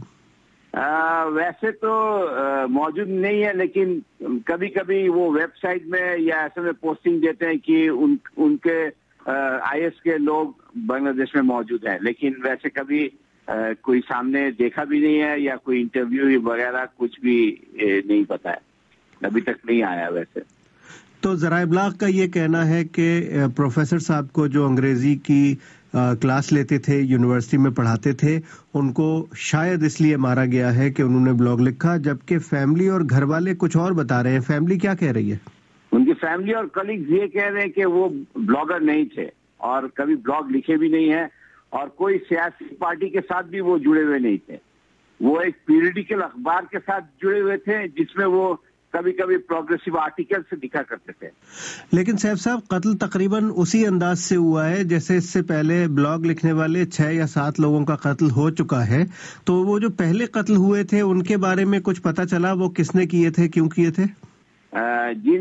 آ, ویسے تو آ, موجود نہیں ہے, لیکن کبھی کبھی وہ ویب سائٹ میں یا ایسے میں پوسٹنگ دیتے ہیں کہ ان, ان کے آئی ایس کے لوگ بنگلہ دیش میں موجود ہیں, لیکن ویسے کبھی کوئی سامنے دیکھا بھی نہیں ہے یا کوئی انٹرویو وغیرہ کچھ بھی نہیں پتا ہے, ابھی تک نہیں آیا. ویسے تو ذرائع ابلاغ کا یہ کہنا ہے کہ پروفیسر صاحب کو جو انگریزی کی کلاس لیتے تھے, یونیورسٹی میں پڑھاتے تھے, ان کو شاید اس لیے مارا گیا ہے کہ انہوں نے بلاگ لکھا, جبکہ فیملی اور گھر والے کچھ اور بتا رہے ہیں. فیملی کیا کہہ رہی ہے؟ ان کی فیملی اور کلیگز یہ کہہ رہے ہیں کہ وہ بلاگر نہیں تھے اور کبھی بلاگ لکھے بھی نہیں ہیں اور کوئی سیاسی پارٹی کے ساتھ بھی وہ جڑے ہوئے نہیں تھے. وہ ایک پیریڈیکل اخبار کے ساتھ جڑے ہوئے تھے جس میں وہ کبھی کبھی پروگریسو آرٹیکل سے لکھا کرتے تھے. لیکن سیف صاحب قتل تقریباً اسی انداز سے ہوا ہے جیسے اس سے پہلے بلاگ لکھنے والے چھ یا سات لوگوں کا قتل ہو چکا ہے. تو وہ جو پہلے قتل ہوئے تھے ان کے بارے میں کچھ پتا چلا, وہ کس نے کیے تھے, کیوں کیے تھے؟ جی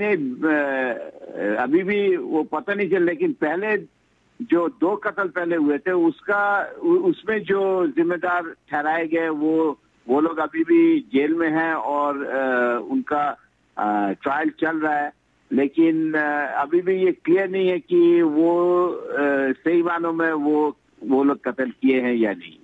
نہیں, ابھی بھی وہ پتہ نہیں چل, لیکن پہلے جو دو قتل پہلے ہوئے تھے اس کا اس میں جو ذمہ دار ٹھہرائے گئے وہ وہ لوگ ابھی بھی جیل میں ہیں اور ان کا ٹرائل چل رہا ہے, لیکن ابھی بھی یہ کلیئر نہیں ہے کہ وہ صحیح معنوں میں وہ وہ لوگ قتل کیے ہیں یا نہیں.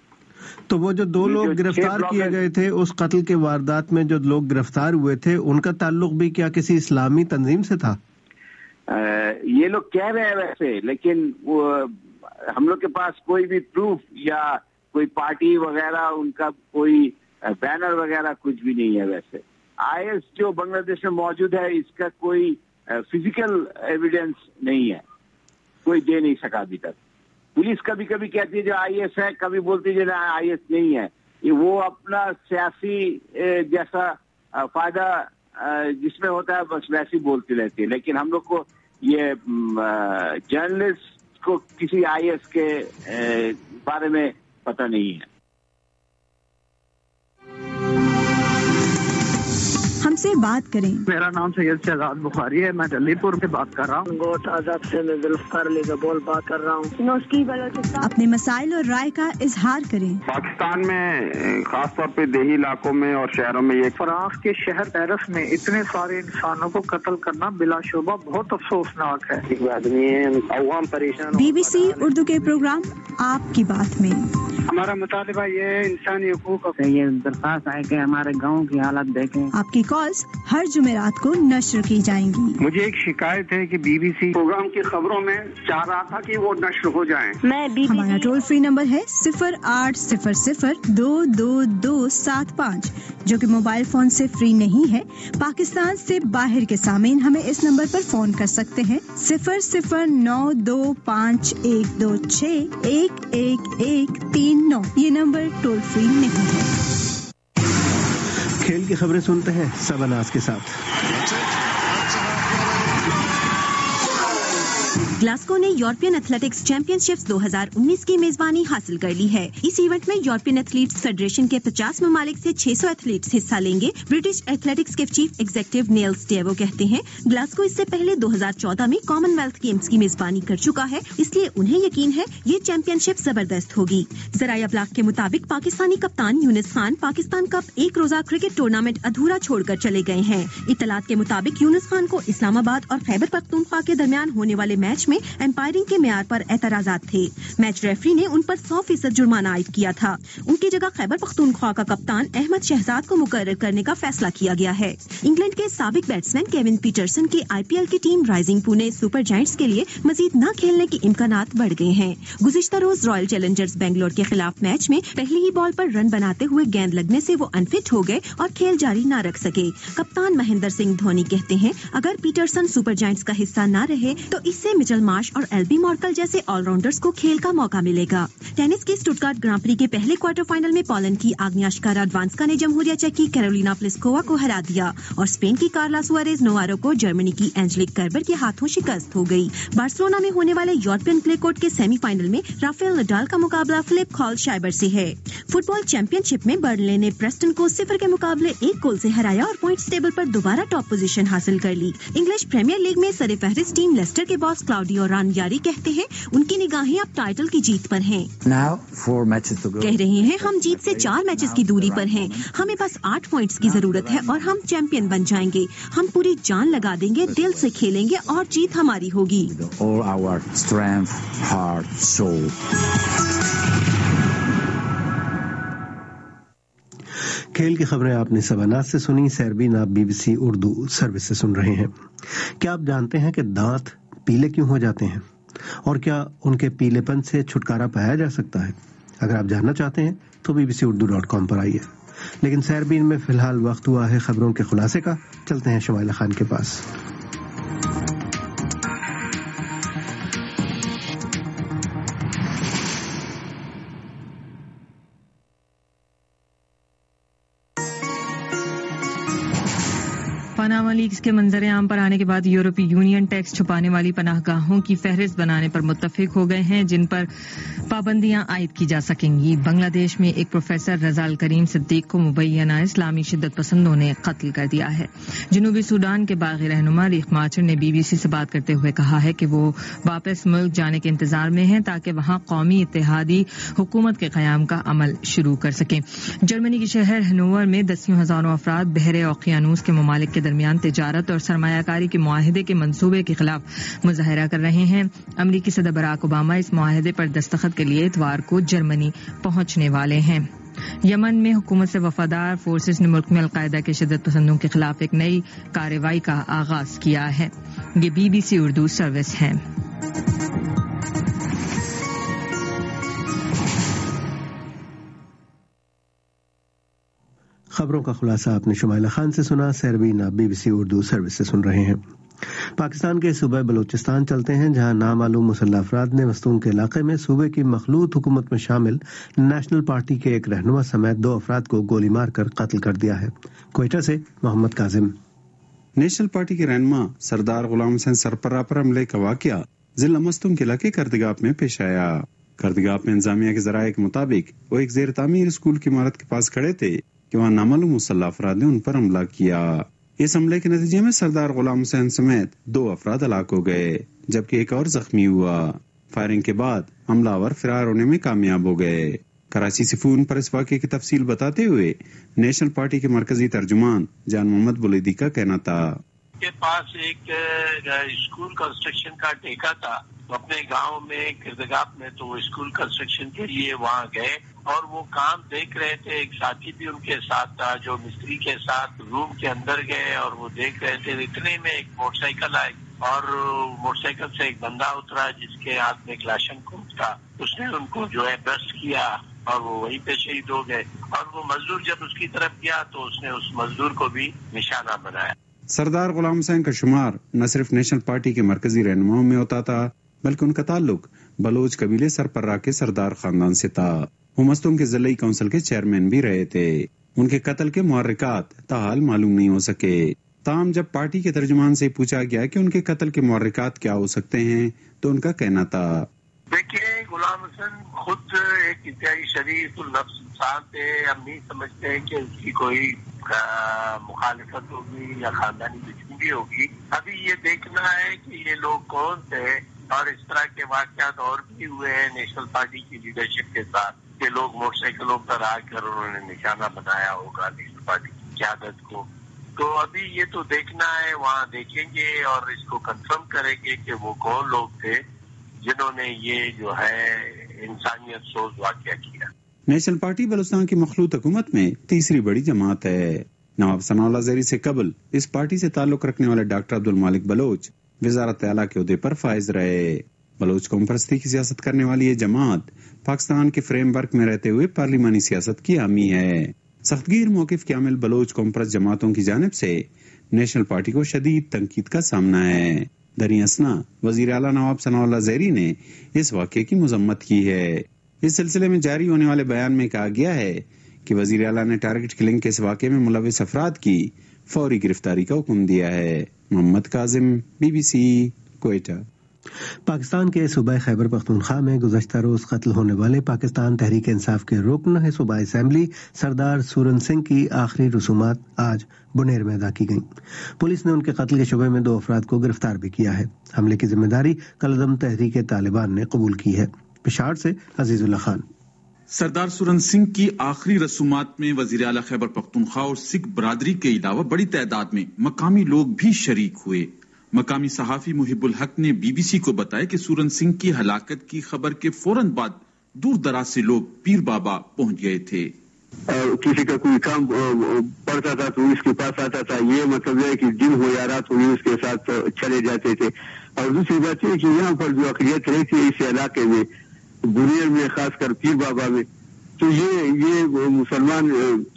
تو وہ جو دو لوگ گرفتار کیے گئے تھے اس قتل کے واردات میں جو لوگ گرفتار ہوئے تھے ان کا تعلق بھی کیا کسی اسلامی تنظیم سے تھا؟ یہ لوگ کہہ رہے ہیں ویسے، لیکن وہ ہم لوگ کے پاس کوئی بھی پروف یا کوئی پارٹی وغیرہ ان کا کوئی بینر وغیرہ کچھ بھی نہیں ہے. ویسے آئی ایس جو بنگلہ دیش میں موجود ہے اس کا کوئی فزیکل ایویڈنس نہیں ہے، کوئی دے نہیں سکا ابھی تک. پولیس کبھی کبھی کہتی ہے جو آئی ایس ہے، کبھی بولتی ہے جو آئی ایس نہیں ہے. یہ وہ اپنا سیاسی جیسا فائدہ جس میں ہوتا ہے بس ویسے ہی بولتی رہتی ہے، لیکن ہم لوگ کو یہ جرنلسٹ کو کسی آئی ایس کے بارے میں پتہ نہیں ہے. ہم سے بات کریں. میرا نام سید شہزاد بخاری ہے، میں دلی پور سے بات کر رہا ہوں. گوٹ آزاد سے میں ذوالفقار علی گبول بات کر رہا ہوں. اپنے مسائل اور رائے کا اظہار کریں. پاکستان میں خاص طور پہ دیہی علاقوں میں اور شہروں میں یہ فرانس کے شہر پیرس میں اتنے سارے انسانوں کو قتل کرنا بلا شبہ بہت افسوسناک ہے. عوام پریشان. بی بی سی اردو کے پروگرام آپ کی بات میں ہمارا مطالبہ یہ انسانی حقوق سے یہ درخواست ہے کہ ہمارے گاؤں کی حالت دیکھیں. آپ کی کالز ہر جمعرات کو نشر کی جائیں گی. مجھے ایک شکایت ہے کہ بی بی سی پروگرام کی خبروں میں چاہ رہا تھا کہ وہ نشر ہو جائیں. میں ہمارا ٹول فری نمبر ہے صفر آٹھ صفر صفر دو دو دو سات پانچ، جو کہ موبائل فون سے فری نہیں ہے. پاکستان سے باہر کے سامعین ہمیں اس نمبر پر فون کر سکتے ہیں صفر صفر نو دو پانچ ایک دو چھ ایک ایک ایک تین نو. یہ نمبر ٹول فری نہیں ہے. کھیل کی خبریں سنتے ہیں سباناز کے ساتھ. گلاسکو نے یورپین ایتھلیٹکس چیمپئن شپس دو ہزار انیس کی میزبانی حاصل کر لی ہے. اس ایونٹ میں یورپین ایتھلیٹس فیڈریشن کے پچاس ممالک سے چھ سو ایتھلیٹس حصہ لیں گے. برٹش ایتھلیٹکس کے چیف ایگزیکٹو نیل سٹیوو کہتے ہیں گلاسکو اس سے پہلے دو ہزار چودہ میں کامن ویلتھ گیمز کی میزبانی کر چکا ہے، اس لیے انہیں یقین ہے یہ چیمپئن شپ زبردست ہوگی. ذرائع ابلاغ کے مطابق پاکستانی کپتان یونس خان پاکستان کپ ایک روزہ کرکٹ ٹورنامنٹ ادھورا چھوڑ کر چلے گئے ہیں. اطلاعات کے مطابق یونس خان کو اسلام آباد اور خیبر پختونخوا کے درمیان ہونے والے میچ میں امپائرنگ کے معیار پر اعتراضات تھے. میچ ریفری نے ان پر سو فیصد جرمانہ عائد کیا تھا. ان کی جگہ خیبر پختونخوا کا کپتان احمد شہزاد کو مقرر کرنے کا فیصلہ کیا گیا ہے. انگلینڈ کے سابق بیٹسمین کیون پیٹرسن کی آئی پی ایل کی team rising Pune super giants کے لیے مزید نہ کھیلنے کے امکانات بڑھ گئے ہیں. گزشتہ روز رائل چیلنجرز بنگلور کے خلاف میچ میں پہلی ہی بال پر رن بناتے ہوئے گیند لگنے سے وہ انفٹ ہو گئے اور کھیل جاری نہ رکھ سکے. کپتان مہندر سنگھ دھونی کہتے ہیں اگر پیٹرسن سپر جائنٹس کا حصہ نہ رہے تو اس سے مچل مارش اور ایل بی مارکل جیسے آل راؤنڈرز کو کھیل کا موقع ملے گا. ٹینس کے اسٹٹگارٹ گراں پری کے پہلے کوارٹر فائنل میں پولینڈ کی آگنیاشکا رادوانسکا نے جمہوریہ چیک کی کیرولینا پلسکووا کو ہرا دیا اور اسپین کی کارلا سوارز نوارو کو جرمنی کی اینجلک کربر کے ہاتھوں شکست ہو گئی. بارسلونا میں ہونے والے یورپین کلے کورٹ کے سیمی فائنل میں رافیل نڈال کا مقابلہ فلپ کھال شائبر سے ہے. فٹ بال چیمپئن شپ میں برنلے نے پریسٹن کو صفر کے مقابلے ایک گول سے ہرایا اور پوائنٹس ٹیبل پر دوبارہ ٹاپ پوزیشن حاصل کر لی. انگلش پریمیئر لیگ میں سر فہرست ٹیم لیسٹر کے باس کلاؤڈیو رانیاری کہتے ہیں ان کی نگاہیں اب ٹائٹل کی جیت پر ہیں. کہہ رہے ہیں ہم جیت سے چار میچز کی دوری پر ہیں، ہمیں بس آٹھ پوائنٹس کی ضرورت ہے اور ہم چیمپئن بن جائیں گے. ہم پوری جان لگا دیں گے، دل سے کھیلیں گے اور جیت ہماری ہوگی. کھیل کی خبریں آپ نے سباناز سے سنی. سیربین آپ B B C Urdu service سے سن رہے ہیں. کیا آپ جانتے ہیں کہ دانت پیلے کیوں ہو جاتے ہیں اور کیا ان کے پیلے پن سے چھٹکارا پایا جا سکتا ہے؟ اگر آپ جاننا چاہتے ہیں تو B B C Urdu dot com پر آئیے. لیکن سیربین میں فی الحال وقت ہوا ہے خبروں کے خلاصے کا. چلتے ہیں شمائلہ خان کے پاس. پاناما لیکس کے منظر عام پر آنے کے بعد یورپی یونین ٹیکس چھپانے والی پناہ گاہوں کی فہرست بنانے پر متفق ہو گئے ہیں جن پر پابندیاں عائد کی جا سکیں گی. بنگلہ دیش میں ایک پروفیسر رضال کریم صدیق کو مبینہ اسلامی شدت پسندوں نے قتل کر دیا ہے. جنوبی سوڈان کے باغی رہنما ریخ ماچر نے بی بی سی سے بات کرتے ہوئے کہا ہے کہ وہ واپس ملک جانے کے انتظار میں ہیں تاکہ وہاں قومی اتحادی حکومت کے قیام کا عمل شروع کر سکیں. جرمنی کے شہر ہنوور میں دسیوں ہزاروں افراد بحر اوقیانوس کے ممالک کے درمیان تجارت اور سرمایہ کاری کے معاہدے کے منصوبے کے خلاف مظاہرہ کر رہے ہیں۔ امریکی صدر براک اوباما اس معاہدے پر دستخط کے لیے اتوار کو جرمنی پہنچنے والے ہیں۔ یمن میں حکومت سے وفادار فورسز نے ملک میں القاعدہ کے شدت پسندوں کے خلاف ایک نئی کارروائی کا آغاز کیا ہے۔ یہ B B C Urdu service ہے۔ خبروں کا خلاصہ آپ نے شمائلہ خان سے سنا۔ سیربین آپ B B C Urdu service سے سن رہے ہیں۔ پاکستان کے صوبہ بلوچستان چلتے ہیں، جہاں نامعلوم مسلح افراد نے مستون کے علاقے میں صوبے کی مخلوط حکومت میں شامل نیشنل پارٹی کے ایک رہنما سمیت دو افراد کو گولی مار کر قتل کر دیا ہے۔ کوئٹہ سے محمد کاظم۔ نیشنل پارٹی کے رہنما سردار غلام حسین سرپرہ پر حملے کا واقعہ ضلع مستون کے علاقے کردگاپ میں پیش آیا۔ کردگاپ میں انتظامیہ کے ذرائع کے مطابق وہ ایک زیر تعمیر اسکول کی عمارت کے پاس کھڑے تھے کہ وہاں نامعلوم مسلح افراد نے ان پر حملہ کیا۔ اس حملے کے نتیجے میں سردار غلام حسین سمیت دو افراد ہلاک ہو گئے، جبکہ ایک اور زخمی ہوا۔ فائرنگ کے بعد حملہ آور فرار ہونے میں کامیاب ہو گئے۔ کراچی سے فون پر اس واقعے کی تفصیل بتاتے ہوئے نیشنل پارٹی کے مرکزی ترجمان جان محمد بلیدی کا کہنا تھا کے پاس ایک اسکول کنسٹرکشن کا ٹھیکہ تھا اپنے گاؤں میں کردگاپ میں، تو وہ اسکول کنسٹرکشن کے لیے وہاں گئے اور وہ کام دیکھ رہے تھے۔ ایک ساتھی بھی ان کے ساتھ تھا جو مستری کے ساتھ روم کے اندر گئے اور وہ دیکھ رہے تھے۔ اتنے میں ایک موٹر سائیکل آئی اور موٹر سائیکل سے ایک بندہ اترا جس کے ہاتھ میں کلاشن کوپ تھا۔ اس نے ان کو جو ہے برسٹ کیا اور وہ وہیں پہ شہید ہو گئے، اور وہ مزدور جب اس کی طرف گیا تو اس نے اس مزدور کو بھی نشانہ بنایا۔ سردار غلام حسین کا شمار نہ صرف نیشنل پارٹی کے مرکزی رہنماؤں میں ہوتا تھا بلکہ ان کا تعلق بلوچ قبیلے سرپرہ کے سردار خاندان سے تھا۔ وہ مستون کے ضلعی کونسل کے چیئرمین بھی رہے تھے۔ ان کے قتل کے محرکات تاحال معلوم نہیں ہو سکے۔ تاہم جب پارٹی کے ترجمان سے پوچھا گیا کہ ان کے قتل کے محرکات کیا ہو سکتے ہیں تو ان کا کہنا تھا، دیکھیے غلام حسین خود ایک انتہائی شریف النفس انسان تھے۔ ہم نہیں سمجھتے ہیں کہ اس کی کوئی مخالفت ہوگی یا خاندانی دشمنی ہوگی۔ ابھی یہ دیکھنا ہے کہ یہ لوگ کون تھے، اور اس طرح کے واقعات اور بھی ہوئے ہیں نیشنل پارٹی کی لیڈرشپ کے ساتھ کہ لوگ موٹر سائیکلوں پر آ کر انہوں نے نشانہ بنایا ہوگا نیشنل پارٹی کی قیادت کو۔ تو ابھی یہ تو دیکھنا ہے، وہاں دیکھیں گے اور اس کو کنفرم کریں گے کہ وہ کون لوگ تھے جنہوں نے یہ جو ہے انسانیت سوز واقعہ کیا۔ نیشنل پارٹی بلوچستان کی مخلوط حکومت میں تیسری بڑی جماعت ہے۔ نواب ثناء اللہ زہری سے قبل اس پارٹی سے تعلق رکھنے والے ڈاکٹر عبد المالک بلوچ وزارت اعلیٰ کے عہدے پر فائز رہے۔ بلوچ قوم پرستی کی سیاست کرنے والی یہ جماعت پاکستان کے فریم ورک میں رہتے ہوئے پارلیمانی سیاست کی حامی ہے۔ سختگیر موقف کے عامل بلوچ قوم پرست جماعتوں کی جانب سے نیشنل پارٹی کو شدید تنقید کا سامنا ہے۔ دریں اثنا وزیر اعلیٰ نواب ثناء اللہ زہری نے اس واقعے کی مذمت کی ہے۔ اس سلسلے میں جاری ہونے والے بیان میں کہا گیا ہے کہ وزیر اعلیٰ نے ٹارگٹ کلنگ کے اس واقعے میں ملوث افراد کی فوری گرفتاری کا حکم دیا ہے۔ Muhammad Kazim, B B C, Quetta. Pakistan کے صوبہ خیبر پختونخوا میں گزشتہ روز قتل ہونے والے پاکستان تحریک انصاف کے رکن ہے صوبہ اسمبلی سردار سورن سنگھ کی آخری رسومات آج بنیر میں ادا کی گئیں۔ پولیس نے ان کے قتل کے شبے میں دو افراد کو گرفتار بھی کیا ہے۔ حملے کی ذمہ داری کالعدم تحریک طالبان نے قبول کی ہے۔ پشاور سے عزیز اللہ خان۔ سردار سورن سنگھ کی آخری رسومات میں وزیر اعلیٰ خیبر پختونخوا اور سکھ برادری کے علاوہ بڑی تعداد میں مقامی لوگ بھی شریک ہوئے۔ مقامی صحافی محب الحق نے بی بی سی کو بتایا کہ سورن سنگھ کی ہلاکت کی خبر کے فوراً بعد دور دراز سے لوگ پیر بابا پہنچ گئے تھے۔ کسی کا کوئی کام پڑتا تھا تو اس کے پاس آتا تھا، یہ مطلب ہے کہ دن ہو یا رات ہو اس کے ساتھ چلے جاتے تھے۔ اور دوسری بات یہ کہ یہاں پر جو اقلیت رہتی ہے اس علاقے میں بنیر میں خاص کر پیر بابا میں، تو یہ یہ مسلمان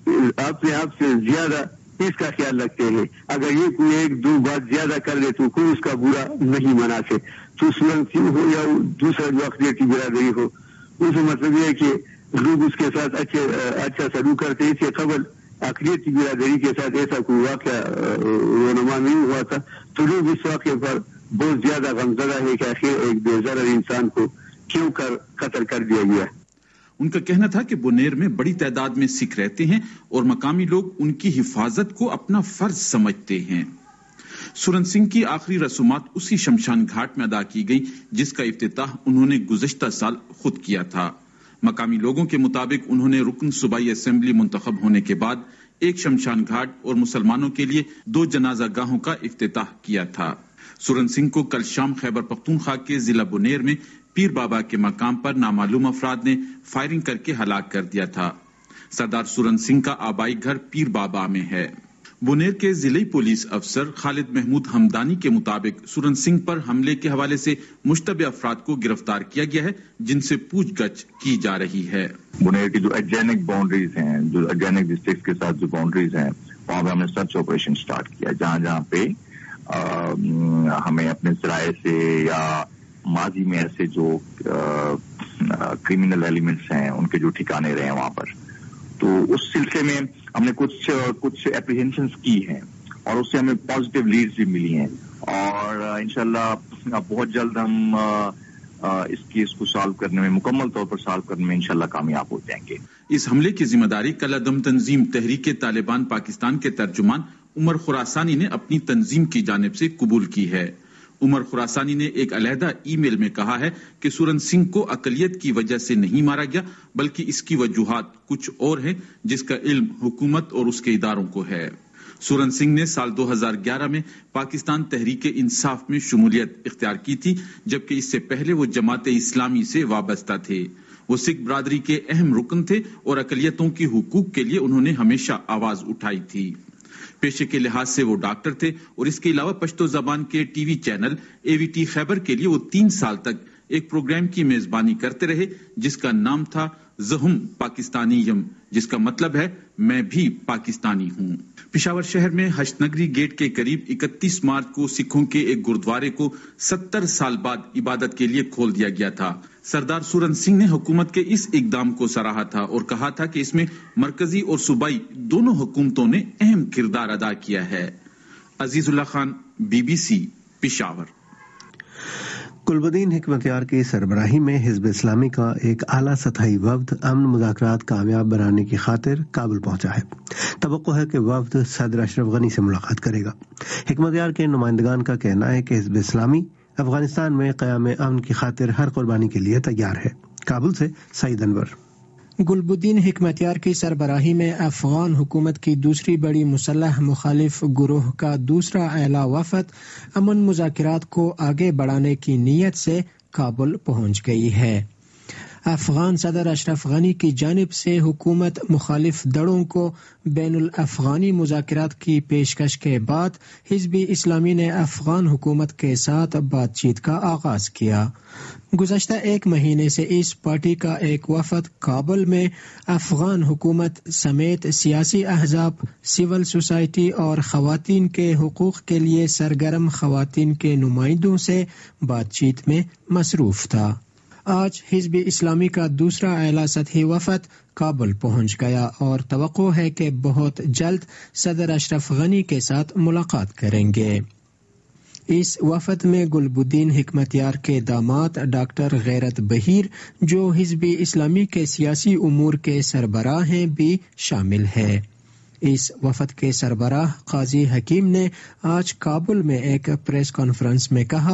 اپنے آپ سے زیادہ اس کا خیال رکھتے ہیں۔ اگر یہ کوئی ایک دو بات زیادہ کر لے تو کوئی اس کا برا نہیں مناتے۔ تو سورن سنگھ ہو یا دوسرا جو اقلیتی برادری ہو، اس کا مطلب یہ ہے کہ لوگ اس کے ساتھ اچھے اچھا سلوک کرتے۔ اس سے قبل اقلیتی برادری کے ساتھ ایسا کوئی واقعہ رونما نہیں ہوا تھا، تو لوگ اس واقعے پر بہت زیادہ غمزدہ ہے کہ آخر ایک بے ضرر انسان کو کیوں کر قتل کر دیا گیا۔ ان کا کہنا تھا کہ بنیر میں بڑی تعداد میں سکھ رہتے ہیں اور مقامی لوگ ان کی حفاظت کو اپنا فرض سمجھتے ہیں۔ سورن سنگھ کی آخری رسومات اسی شمشان گھاٹ میں ادا کی گئی جس کا افتتاح انہوں نے گزشتہ سال خود کیا تھا۔ مقامی لوگوں کے مطابق انہوں نے رکن صوبائی اسمبلی منتخب ہونے کے بعد ایک شمشان گھاٹ اور مسلمانوں کے لیے دو جنازہ گاہوں کا افتتاح کیا تھا۔ سورن سنگھ کو کل شام خیبر پختونخوا کے ضلع بنیر میں پیر بابا کے مقام پر نامعلوم افراد نے فائرنگ کر کے ہلاک کر دیا تھا۔ سردار سورن سنگھ کا آبائی گھر پیر بابا میں ہے۔ بنیر کے ضلعی پولیس افسر خالد محمود ہمدانی کے مطابق سورن سنگھ پر حملے کے حوالے سے مشتبہ افراد کو گرفتار کیا گیا ہے، جن سے پوچھ گچھ کی جا رہی ہے۔ بنیر کی جو ایڈجینک باؤنڈریز ہیں، جو ایڈجینک ڈسٹرکٹ کے ساتھ جو باؤنڈریز ہیں، وہاں پہ ہم نے سرچ آپریشن سٹارٹ کیا، جہاں جہاں پہ ہمیں اپنے ذرائع سے یا ماضی میں ایسے جو کرمنل ایلیمنٹس ہیں ان کے جو ٹھکانے رہے ہیں وہاں پر، تو اس سلسلے میں ہم نے کچھ کچھ اپریہینشنز کی ہیں اور اس سے ہمیں پازیٹیو لیڈز بھی ملی ہیں، اور انشاءاللہ بہت جلد ہم اس کیس کو سالو کرنے میں مکمل طور پر سالو کرنے میں انشاءاللہ کامیاب ہو جائیں گے۔ اس حملے کی ذمہ داری کل عدم تنظیم تحریک طالبان پاکستان کے ترجمان عمر خراسانی نے اپنی تنظیم کی جانب سے قبول کی ہے۔ عمر خراسانی نے ایک علیحدہ ای میل میں کہا ہے کہ سورن سنگھ کو اقلیت کی وجہ سے نہیں مارا گیا، بلکہ اس کی وجوہات کچھ اور ہیں جس کا علم حکومت اور اس کے اداروں کو ہے۔ سورن سنگھ نے سال دو ہزار گیارہ میں پاکستان تحریک انصاف میں شمولیت اختیار کی تھی، جبکہ اس سے پہلے وہ جماعت اسلامی سے وابستہ تھے۔ وہ سکھ برادری کے اہم رکن تھے اور اقلیتوں کے حقوق کے لیے انہوں نے ہمیشہ آواز اٹھائی تھی۔ پیشے کے لحاظ سے وہ ڈاکٹر تھے اور اس کے علاوہ پشتو زبان کے T V channel A V T Khyber کے لیے وہ تین سال تک ایک پروگرام کی میزبانی کرتے رہے جس کا نام تھا زہم پاکستانی یم، جس کا مطلب ہے میں بھی پاکستانی ہوں۔ پشاور شہر میں ہشت نگری گیٹ کے قریب اکتیس مارچ کو سکھوں کے ایک گردوارے کو ستر سال بعد عبادت کے لیے کھول دیا گیا تھا۔ سردار سورن سنگھ نے حکومت کے اس اقدام کو سراہا تھا اور کہا تھا کہ اس میں مرکزی اور صوبائی دونوں حکومتوں نے اہم کردار ادا کیا ہے۔ Aziz Ullah Khan, B B C, Peshawar. Gulbuddin Hekmatyar کی سربراہی میں حزب اسلامی کا ایک اعلیٰ سطحی وفد امن مذاکرات کامیاب بنانے کی خاطر کابل پہنچا ہے۔ توقع ہے کہ وفد صدر اشرف غنی سے ملاقات کرے گا۔ حکمتیار کے نمائندگان کا کہنا ہے کہ حزب اسلامی افغانستان میں قیام امن کی خاطر ہر قربانی کے لیے تیار ہے۔ کابل سے سعید انور۔ گلبدین حکمتیار کی سربراہی میں افغان حکومت کی دوسری بڑی مسلح مخالف گروہ کا دوسرا اعلیٰ وفد امن مذاکرات کو آگے بڑھانے کی نیت سے کابل پہنچ گئی ہے۔ افغان صدر اشرف غنی کی جانب سے حکومت مخالف دڑوں کو بین الافغانی مذاکرات کی پیشکش کے بعد حزب اسلامی نے افغان حکومت کے ساتھ بات چیت کا آغاز کیا۔ گزشتہ ایک مہینے سے اس پارٹی کا ایک وفد کابل میں افغان حکومت سمیت سیاسی احزاب، سول سوسائٹی اور خواتین کے حقوق کے لیے سرگرم خواتین کے نمائندوں سے بات چیت میں مصروف تھا۔ آج حزب اسلامی کا دوسرا اعلیٰ سطحی وفد کابل پہنچ گیا اور توقع ہے کہ بہت جلد صدر اشرف غنی کے ساتھ ملاقات کریں گے۔ اس وفد میں گلبدین حکمتیار کے داماد ڈاکٹر غیرت بہیر، جو حزب اسلامی کے سیاسی امور کے سربراہ ہیں، بھی شامل ہے۔ اس وفد کے سربراہ قاضی حکیم نے آج کابل میں ایک پریس کانفرنس میں کہا،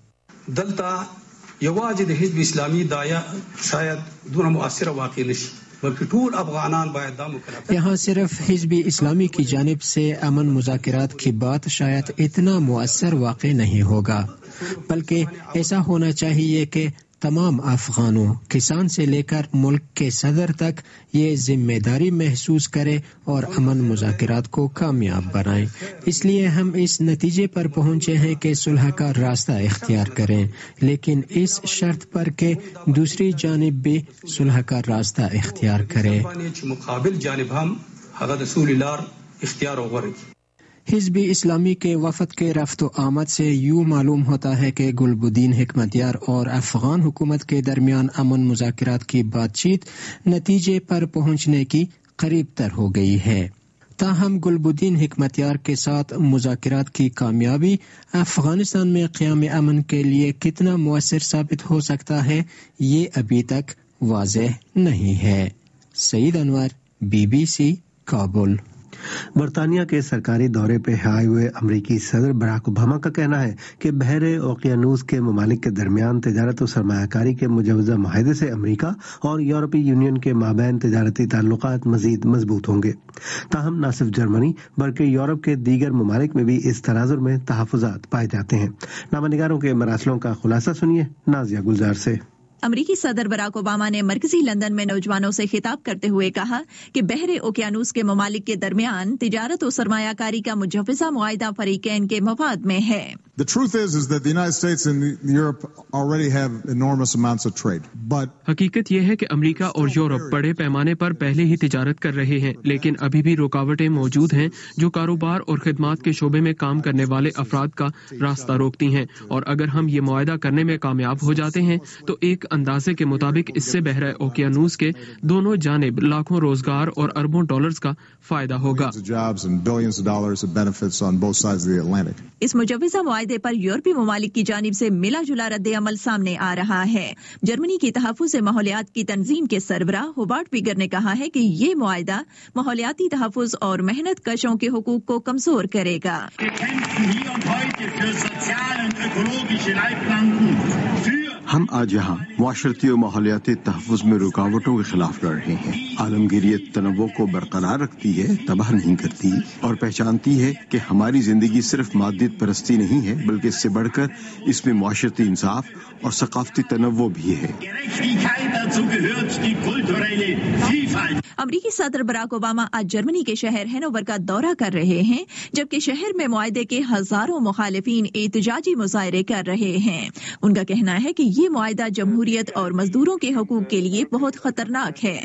دلتا یواز د حزب اسلامی دایا شاید دون مؤثر واقع نشي بلکہ ټول افغانان باید دا مکلف۔ یہاں صرف حزب اسلامی کی جانب سے امن مذاکرات کی بات شاید اتنا مؤثر واقع نہیں ہوگا، بلکہ ایسا ہونا چاہیے کہ تمام افغانوں، کسان سے لے کر ملک کے صدر تک یہ ذمہ داری محسوس کرے اور امن مذاکرات کو کامیاب بنائیں۔ اس لیے ہم اس نتیجے پر پہنچے ہیں کہ صلح کا راستہ اختیار کریں، لیکن اس شرط پر کہ دوسری جانب بھی صلح کا راستہ اختیار کرے۔ مقابل جانب ہم حضرت رسول اللہ اختیار ہوگا۔ حزب اسلامی کے وفد کے رفت و آمد سے یوں معلوم ہوتا ہے کہ گلبدین حکمتیار اور افغان حکومت کے درمیان امن مذاکرات کی بات چیت نتیجے پر پہنچنے کی قریب تر ہو گئی ہے۔ تاہم گلبدین حکمتیار کے ساتھ مذاکرات کی کامیابی افغانستان میں قیام امن کے لیے کتنا مؤثر ثابت ہو سکتا ہے، یہ ابھی تک واضح نہیں ہے۔ Saeed Anwar, B B C, Kabul. برطانیہ کے سرکاری دورے پہ آئے ہوئے امریکی صدر براک اوباما کا کہنا ہے کہ بحر اوقیانوس کے ممالک کے درمیان تجارت و سرمایہ کاری کے مجوزہ معاہدے سے امریکہ اور یورپی یونین کے مابین تجارتی تعلقات مزید مضبوط ہوں گے. تاہم نہ صرف جرمنی بلکہ یورپ کے دیگر ممالک میں بھی اس تناظر میں تحفظات پائے جاتے ہیں. نامہ نگاروں کے مراسلوں کا خلاصہ سنیے نازیہ گلزار سے. امریکی صدر براک اوباما نے مرکزی لندن میں نوجوانوں سے خطاب کرتے ہوئے کہا کہ بحر اوقیانوس کے ممالک کے درمیان تجارت و سرمایہ کاری کا مجوزہ معاہدہ فریقین کے مفاد میں ہے. The truth is, is that the United States and Europe already have enormous amounts of trade. But حقیقت یہ ہے کہ امریکہ اور یورپ بڑے پیمانے پر پہلے ہی تجارت کر رہے ہیں، لیکن ابھی بھی رکاوٹیں موجود ہیں جو کاروبار اور خدمات کے شعبے میں کام کرنے والے افراد کا راستہ روکتی ہیں. اور اگر ہم یہ معاہدہ کرنے میں کامیاب ہو جاتے ہیں تو ایک اندازے کے مطابق اس سے بحر اوقیانوس کے دونوں جانب لاکھوں روزگار اور اربوں ڈالرز کا فائدہ ہوگا. اس مجوزہ معاہدے پر یورپی ممالک کی جانب سے ملا جلا رد عمل سامنے آ رہا ہے. جرمنی کی تحفظ ماحولیات کی تنظیم کے سربراہ ہوبارٹ پیگر نے کہا ہے کہ یہ معاہدہ ماحولیاتی تحفظ اور محنت کشوں کے حقوق کو کمزور کرے گا. ہم آج یہاں معاشرتی و ماحولیاتی تحفظ میں رکاوٹوں کے خلاف لڑ رہے ہیں. عالمگیریت تنوع کو برقرار رکھتی ہے، تباہ نہیں کرتی، اور پہچانتی ہے کہ ہماری زندگی صرف مادیت پرستی نہیں ہے بلکہ اس سے بڑھ کر اس میں معاشرتی انصاف اور ثقافتی تنوع بھی ہے. امریکی صدر براک اوباما آج جرمنی کے شہر ہینوور کا دورہ کر رہے ہیں، جبکہ شہر میں معاہدے کے ہزاروں مخالفین احتجاجی مظاہرے کر رہے ہیں. ان کا کہنا ہے کہ یہ معاہدہ جمہوریت اور مزدوروں کے حقوق کے لیے بہت خطرناک ہے.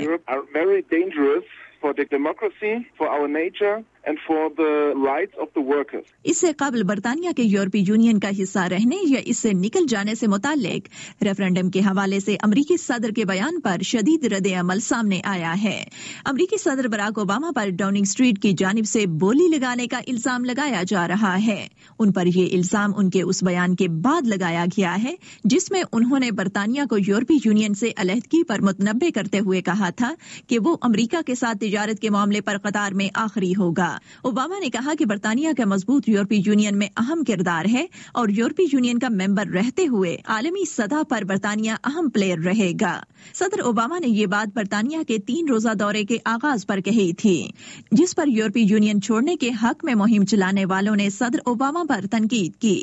اس سے قبل برطانیہ کے یورپی یونین کا حصہ رہنے یا اس سے نکل جانے سے متعلق ریفرنڈم کے حوالے سے امریکی صدر کے بیان پر شدید رد عمل سامنے آیا ہے. امریکی صدر براک اوباما پر ڈاؤننگ اسٹریٹ کی جانب سے بولی لگانے کا الزام لگایا جا رہا ہے. ان پر یہ الزام ان کے اس بیان کے بعد لگایا گیا ہے جس میں انہوں نے برطانیہ کو یورپی یونین سے علیحدگی پر متنبع کرتے ہوئے کہا تھا کہ وہ امریکہ کے ساتھ تجارت کے معاملے پر قطار میں آخری ہوگا. اوباما نے کہا کہ برطانیہ کا مضبوط یورپی یونین میں اہم کردار ہے اور یورپی یونین کا ممبر رہتے ہوئے عالمی سطح پر برطانیہ اہم پلیئر رہے گا. صدر اوباما نے یہ بات برطانیہ کے تین روزہ دورے کے آغاز پر کہی تھی، جس پر یورپی یونین چھوڑنے کے حق میں مہم چلانے والوں نے صدر اوباما پر تنقید کی.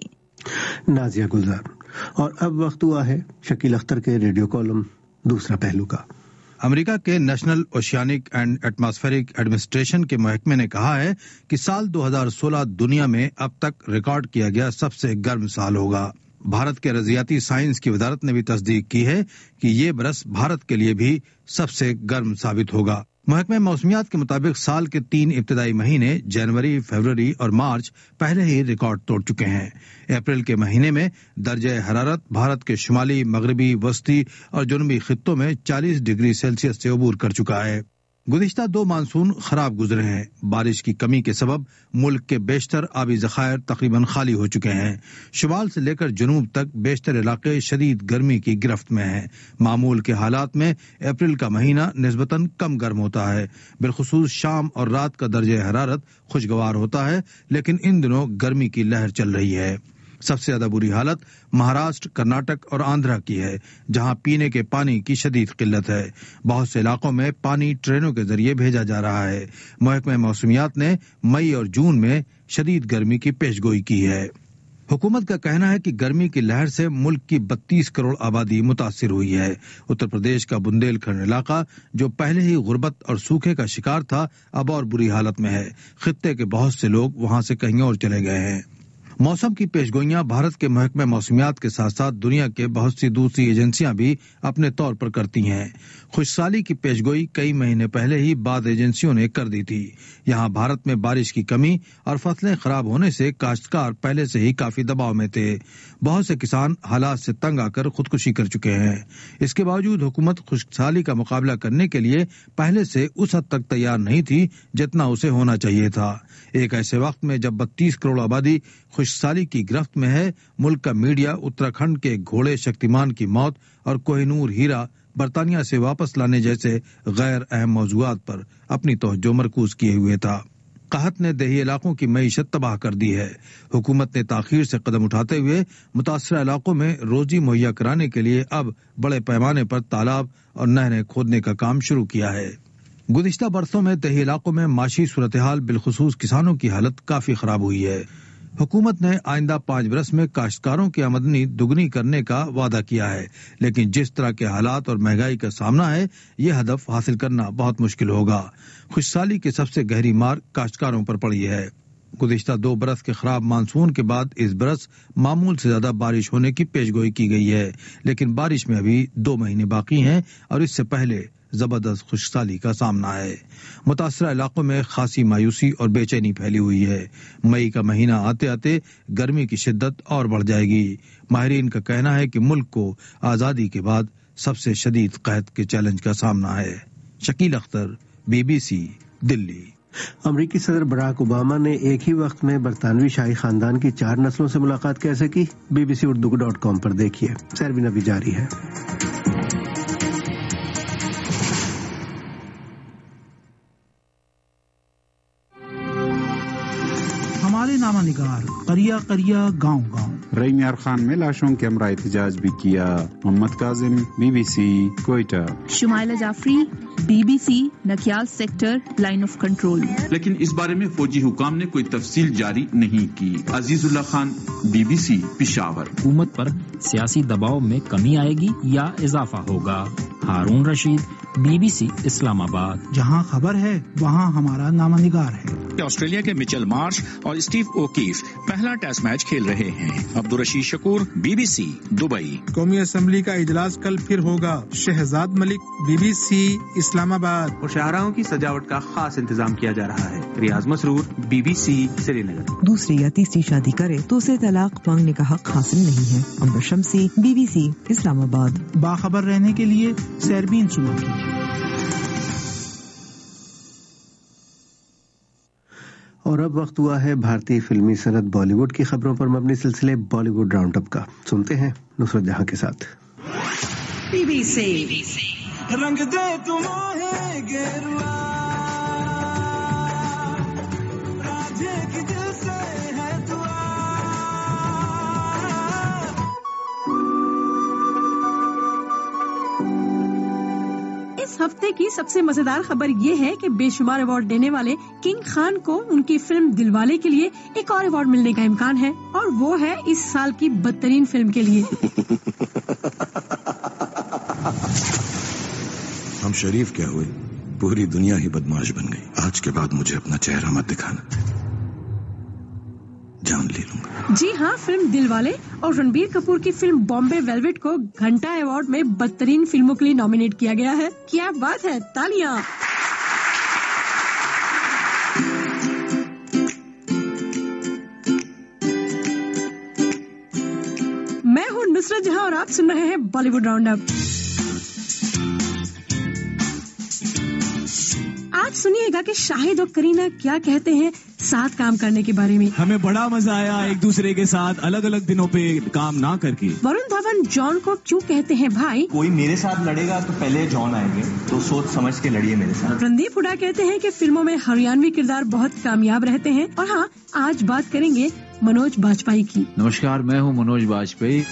نازیہ گلزار. اور اب وقت ہوا ہے شکیل اختر کے ریڈیو کالم دوسرا پہلو کا. امریکہ کے national oceanic and atmospheric administration کے محکمے نے کہا ہے کہ سال دو ہزار سولہ دنیا میں اب تک ریکارڈ کیا گیا سب سے گرم سال ہوگا. بھارت کے ارضیاتی سائنس کی وزارت نے بھی تصدیق کی ہے کہ یہ برس بھارت کے لیے بھی سب سے گرم ثابت ہوگا. محکمہ موسمیات کے مطابق سال کے تین ابتدائی مہینے جنوری، فروری اور مارچ پہلے ہی ریکارڈ توڑ چکے ہیں. اپریل کے مہینے میں درجہ حرارت بھارت کے شمالی، مغربی، وسطی اور جنوبی خطوں میں چالیس ڈگری سیلسیس سے عبور کر چکا ہے. گزشتہ دو مانسون خراب گزرے ہیں. بارش کی کمی کے سبب ملک کے بیشتر آبی ذخائر تقریباً خالی ہو چکے ہیں. شمال سے لے کر جنوب تک بیشتر علاقے شدید گرمی کی گرفت میں ہیں. معمول کے حالات میں اپریل کا مہینہ نسبتاً کم گرم ہوتا ہے. بالخصوص شام اور رات کا درجہ حرارت خوشگوار ہوتا ہے، لیکن ان دنوں گرمی کی لہر چل رہی ہے. سب سے زیادہ بری حالت مہاراشٹر، کرناٹک اور آندھرا کی ہے، جہاں پینے کے پانی کی شدید قلت ہے. بہت سے علاقوں میں پانی ٹرینوں کے ذریعے بھیجا جا رہا ہے. محکمہ موسمیات نے مئی اور جون میں شدید گرمی کی پیشگوئی کی ہے. حکومت کا کہنا ہے کہ گرمی کی لہر سے ملک کی بتیس کروڑ آبادی متاثر ہوئی ہے. اتر پردیش کا بندیل کھنڈ علاقہ جو پہلے ہی غربت اور سوکھے کا شکار تھا اب اور بری حالت میں ہے. خطے کے بہت سے لوگ وہاں سے کہیں اور چلے گئے ہیں. موسم کی پیشگوئیاں بھارت کے محکمہ موسمیات کے ساتھ ساتھ دنیا کے بہت سی دوسری ایجنسیاں بھی اپنے طور پر کرتی ہیں. خشکسالی کی پیشگوئی کئی مہینے پہلے ہی بعض ایجنسیوں نے کر دی تھی. یہاں بھارت میں بارش کی کمی اور فصلیں خراب ہونے سے کاشتکار پہلے سے ہی کافی دباؤ میں تھے. بہت سے کسان حالات سے تنگ آ کر خودکشی کر چکے ہیں. اس کے باوجود حکومت خشکسالی کا مقابلہ کرنے کے لیے پہلے سے اس حد تک تیار نہیں تھی جتنا اسے ہونا چاہیے تھا. ایک ایسے وقت میں جب بتیس کروڑ آبادی خشکسالی کی گرفت میں ہے، ملک کا میڈیا اتراکھنڈ کے گھوڑے شکتیمان کی موت اور کوہ نور ہیرا برطانیہ سے واپس لانے جیسے غیر اہم موضوعات پر اپنی توجہ مرکوز کیے ہوئے تھا. قحط نے دیہی علاقوں کی معیشت تباہ کر دی ہے۔ حکومت نے تاخیر سے قدم اٹھاتے ہوئے متاثرہ علاقوں میں روزی مہیا کرانے کے لیے اب بڑے پیمانے پر تالاب اور نہریں کھودنے کا کام شروع کیا ہے۔ گزشتہ برسوں میں دیہی علاقوں میں معاشی صورتحال بالخصوص کسانوں کی حالت کافی خراب ہوئی ہے۔ حکومت نے آئندہ پانچ برس میں کاشتکاروں کی آمدنی دگنی کرنے کا وعدہ کیا ہے، لیکن جس طرح کے حالات اور مہنگائی کا سامنا ہے یہ ہدف حاصل کرنا بہت مشکل ہوگا۔ خوشحالی کی سب سے گہری مار کاشتکاروں پر پڑی ہے۔ گزشتہ دو برس کے خراب مانسون کے بعد اس برس معمول سے زیادہ بارش ہونے کی پیشگوئی کی گئی ہے، لیکن بارش میں ابھی دو مہینے باقی ہیں اور اس سے پہلے زبردست خشکسالی کا سامنا ہے۔ متاثرہ علاقوں میں خاصی مایوسی اور بے چینی پھیلی ہوئی ہے۔ مئی کا مہینہ آتے آتے گرمی کی شدت اور بڑھ جائے گی۔ ماہرین کا کہنا ہے کہ ملک کو آزادی کے بعد سب سے شدید قحط کے چیلنج کا سامنا ہے۔ Shakeel Akhtar, B B C, Delhi. امریکی صدر براک اوباما نے ایک ہی وقت میں برطانوی شاہی خاندان کی چار نسلوں سے ملاقات کیسے کی؟ B B C Urdu dot com پر دیکھیے۔ سیروین ابھی جاری ہے۔ ہمارے نامہ نگار قریہ قریہ گاؤں گاؤں رئی میار خان میں لاشوں کے ہمراہ احتجاج بھی کیا۔ Muhammad Kazim, B B C, Quetta. Shumaila Jafri, B B C, Nikyal sector, line of control. لیکن اس بارے میں فوجی حکام نے کوئی تفصیل جاری نہیں کی۔ Aziz Ullah Khan, B B C, Peshawar. حکومت پر سیاسی دباؤ میں کمی آئے گی یا اضافہ ہوگا؟ Haroon Rashid, B B C, Islamabad. جہاں خبر ہے وہاں ہمارا نامہ نگار ہے۔ آسٹریلیا کے مچل مارش اور اسٹیو اوکیف پہلا ٹیسٹ میچ کھیل رہے ہیں۔ Abdul Rashid Shakoor, B B C, Dubai. قومی اسمبلی کا اجلاس کل پھر ہوگا۔ Shahzad Malik, B B C, Islamabad. اور شاہراہوں کی سجاوٹ کا خاص انتظام کیا جا رہا ہے۔ Riaz Masroor, B B C, Srinagar. دوسری یا تیسری شادی کرے تو اسے طلاق مانگنے کا حق حاصل نہیں ہے۔ امبر شمسی، بی بی سی، اسلام آباد۔ باخبر رہنے کے لیے سیربین سنو کیجیے۔ اور اب وقت ہوا ہے بھارتی فلمی صنعت بالی ووڈ کی خبروں پر مبنی سلسلے بالی ووڈ راؤنڈ اپ کا۔ سنتے ہیں نصرت جہاں کے ساتھ۔ B B C. رنگ دے تمہیں گیروا، راجے کی دل سے ہے دعا۔ اس ہفتے کی سب سے مزیدار خبر یہ ہے کہ بے شمار ایوارڈ دینے والے کنگ خان کو ان کی فلم دلوالے کے لیے ایک اور ایوارڈ ملنے کا امکان ہے، اور وہ ہے اس سال کی بدترین فلم کے لیے۔ ہم شریف کیا ہوئے، پوری دنیا ہی بدماش بن گئی۔ آج کے بعد مجھے اپنا چہرہ مت دکھانا، جان لے لوں گا۔ جی ہاں، فلم دلوالے اور رنبیر کپور کی فلم بامبے ویلویٹ کو گھنٹا ایوارڈ میں بدترین فلموں کے لیے نامینیٹ کیا گیا ہے۔ کیا بات ہے، تالیاں۔ میں ہوں نصرت جہاں اور آپ سن رہے ہیں بالی ووڈ راؤنڈ اپ۔ آج سنیے گا کہ شاہد اور کرینہ کیا کہتے ہیں ساتھ کام کرنے کے بارے میں۔ ہمیں بڑا مزہ آیا ایک دوسرے کے ساتھ الگ الگ دنوں پہ کام نہ کر کے۔ ورن دھون جان کو کیوں کہتے ہیں بھائی؟ کوئی میرے ساتھ لڑے گا تو پہلے جان آئیں گے، تو سوچ سمجھ کے لڑیے میرے ساتھ۔ رندیپ ہڈا کہتے ہیں کہ فلموں میں ہریانوی کردار بہت کامیاب رہتے ہیں۔ اور ہاں، آج بات کریں گے منوج باجپئی کی۔ نمسکار، میں ہوں منوج باجپئی۔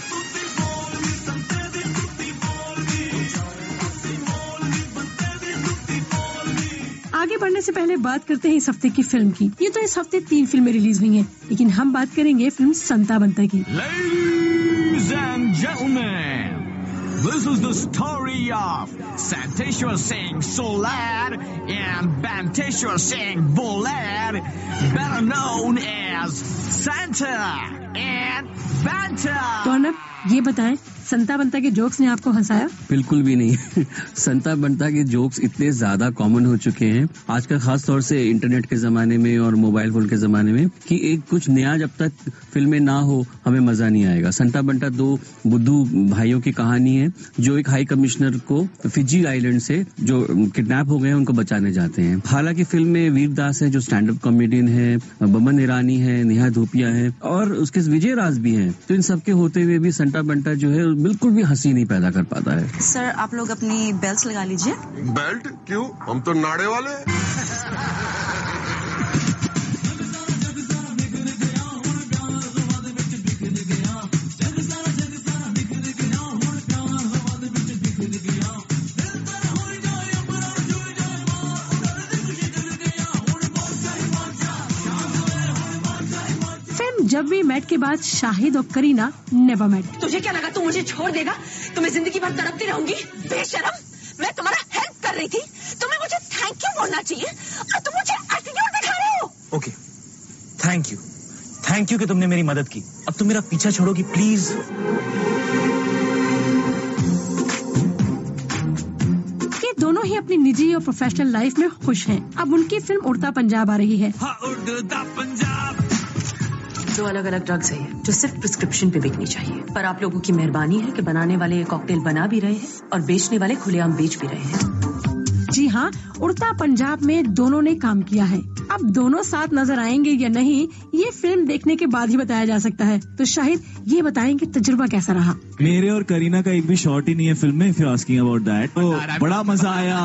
آگے بڑھنے سے پہلے بات کرتے ہیں اس ہفتے کی فلم کی۔ یہ تو اس ہفتے تین فلمیں ریلیز ہوئی ہیں، لیکن ہم بات کریں گے فلم سنتا بنتا کی۔ Ladies and gentlemen, this is the story of Santeshwar Singh Solar and Banteshwar Singh Bolar, better known as Santa and Banta. تو اب یہ بتائیں، سنتا بنتا کے جوکس نے آپ کو ہنسایا؟ بالکل بھی نہیں۔ سنتا بنتا کے جوکس اتنے زیادہ کامن ہو چکے ہیں آج کل، خاص طور سے انٹرنیٹ کے زمانے میں اور موبائل فون کے زمانے میں، کہ ایک کچھ نیا جب تک فلمیں نہ ہو ہمیں مزہ نہیں آئے گا۔ سنتا بنتا دو بدھو بھائیوں کی کہانی ہے جو ایک ہائی کمشنر کو فجی آئی لینڈ سے جو کڈنیپ ہو گئے ہیں ان کو بچانے جاتے ہیں۔ حالانکہ فلم میں ویر داس ہے جو اسٹینڈ اپ کامیڈین ہے، بمن ایرانی ہے، نیہا دھوپیا ہے، اور اس کے وجے راج بھی ہیں۔ تو ان سب کے ہوتے ہوئے بھی سنتا بنتا جو ہے بالکل بھی ہنسی نہیں پیدا کر پاتا ہے۔ سر، آپ لوگ اپنی بیلٹس لگا لیجئے۔ بیلٹ کیوں؟ ہم تو ناڑے والے۔ फिल्म जब भी मेट के बाद शाहिद और करीना नेवर मेट। तुझे क्या लगा तू मुझे छोड़ देगा? तुम्हें जिंदगी भर तड़पती रहूंगी? बेशरम, मैं तुम्हारा हेल्प कर रही थी, तुम्हें मुझे थैंक यू बोलना चाहिए और तुम मुझे एटीट्यूड दिखा रहे हो। Okay, thank you, thank you कि तुमने मेरी मदद की। अब तुम मेरा पीछा छोड़ोगी प्लीज? ये दोनों ही अपनी निजी और प्रोफेशनल लाइफ में खुश हैं। अब उनकी फिल्म उड़ता पंजाब आ रही है। दो अलग अलग ड्रग्स है जो सिर्फ प्रिस्क्रिप्शन पे बिकनी चाहिए, पर आप लोगों की मेहरबानी है कि बनाने वाले ये कॉकटेल बना भी रहे हैं और बेचने वाले खुलेआम बेच भी रहे हैं। जी हाँ, उड़ता पंजाब में दोनों ने काम किया है। अब दोनों साथ नजर आएंगे या नहीं, ये फिल्म देखने के बाद ही बताया जा सकता है। तो शाहिद ये बताएंगे तजुर्बा कैसा रहा? मेरे और करीना का एक भी शॉट ही नहीं है फिल्म में, if you asking about that. तो बड़ा मजा आया,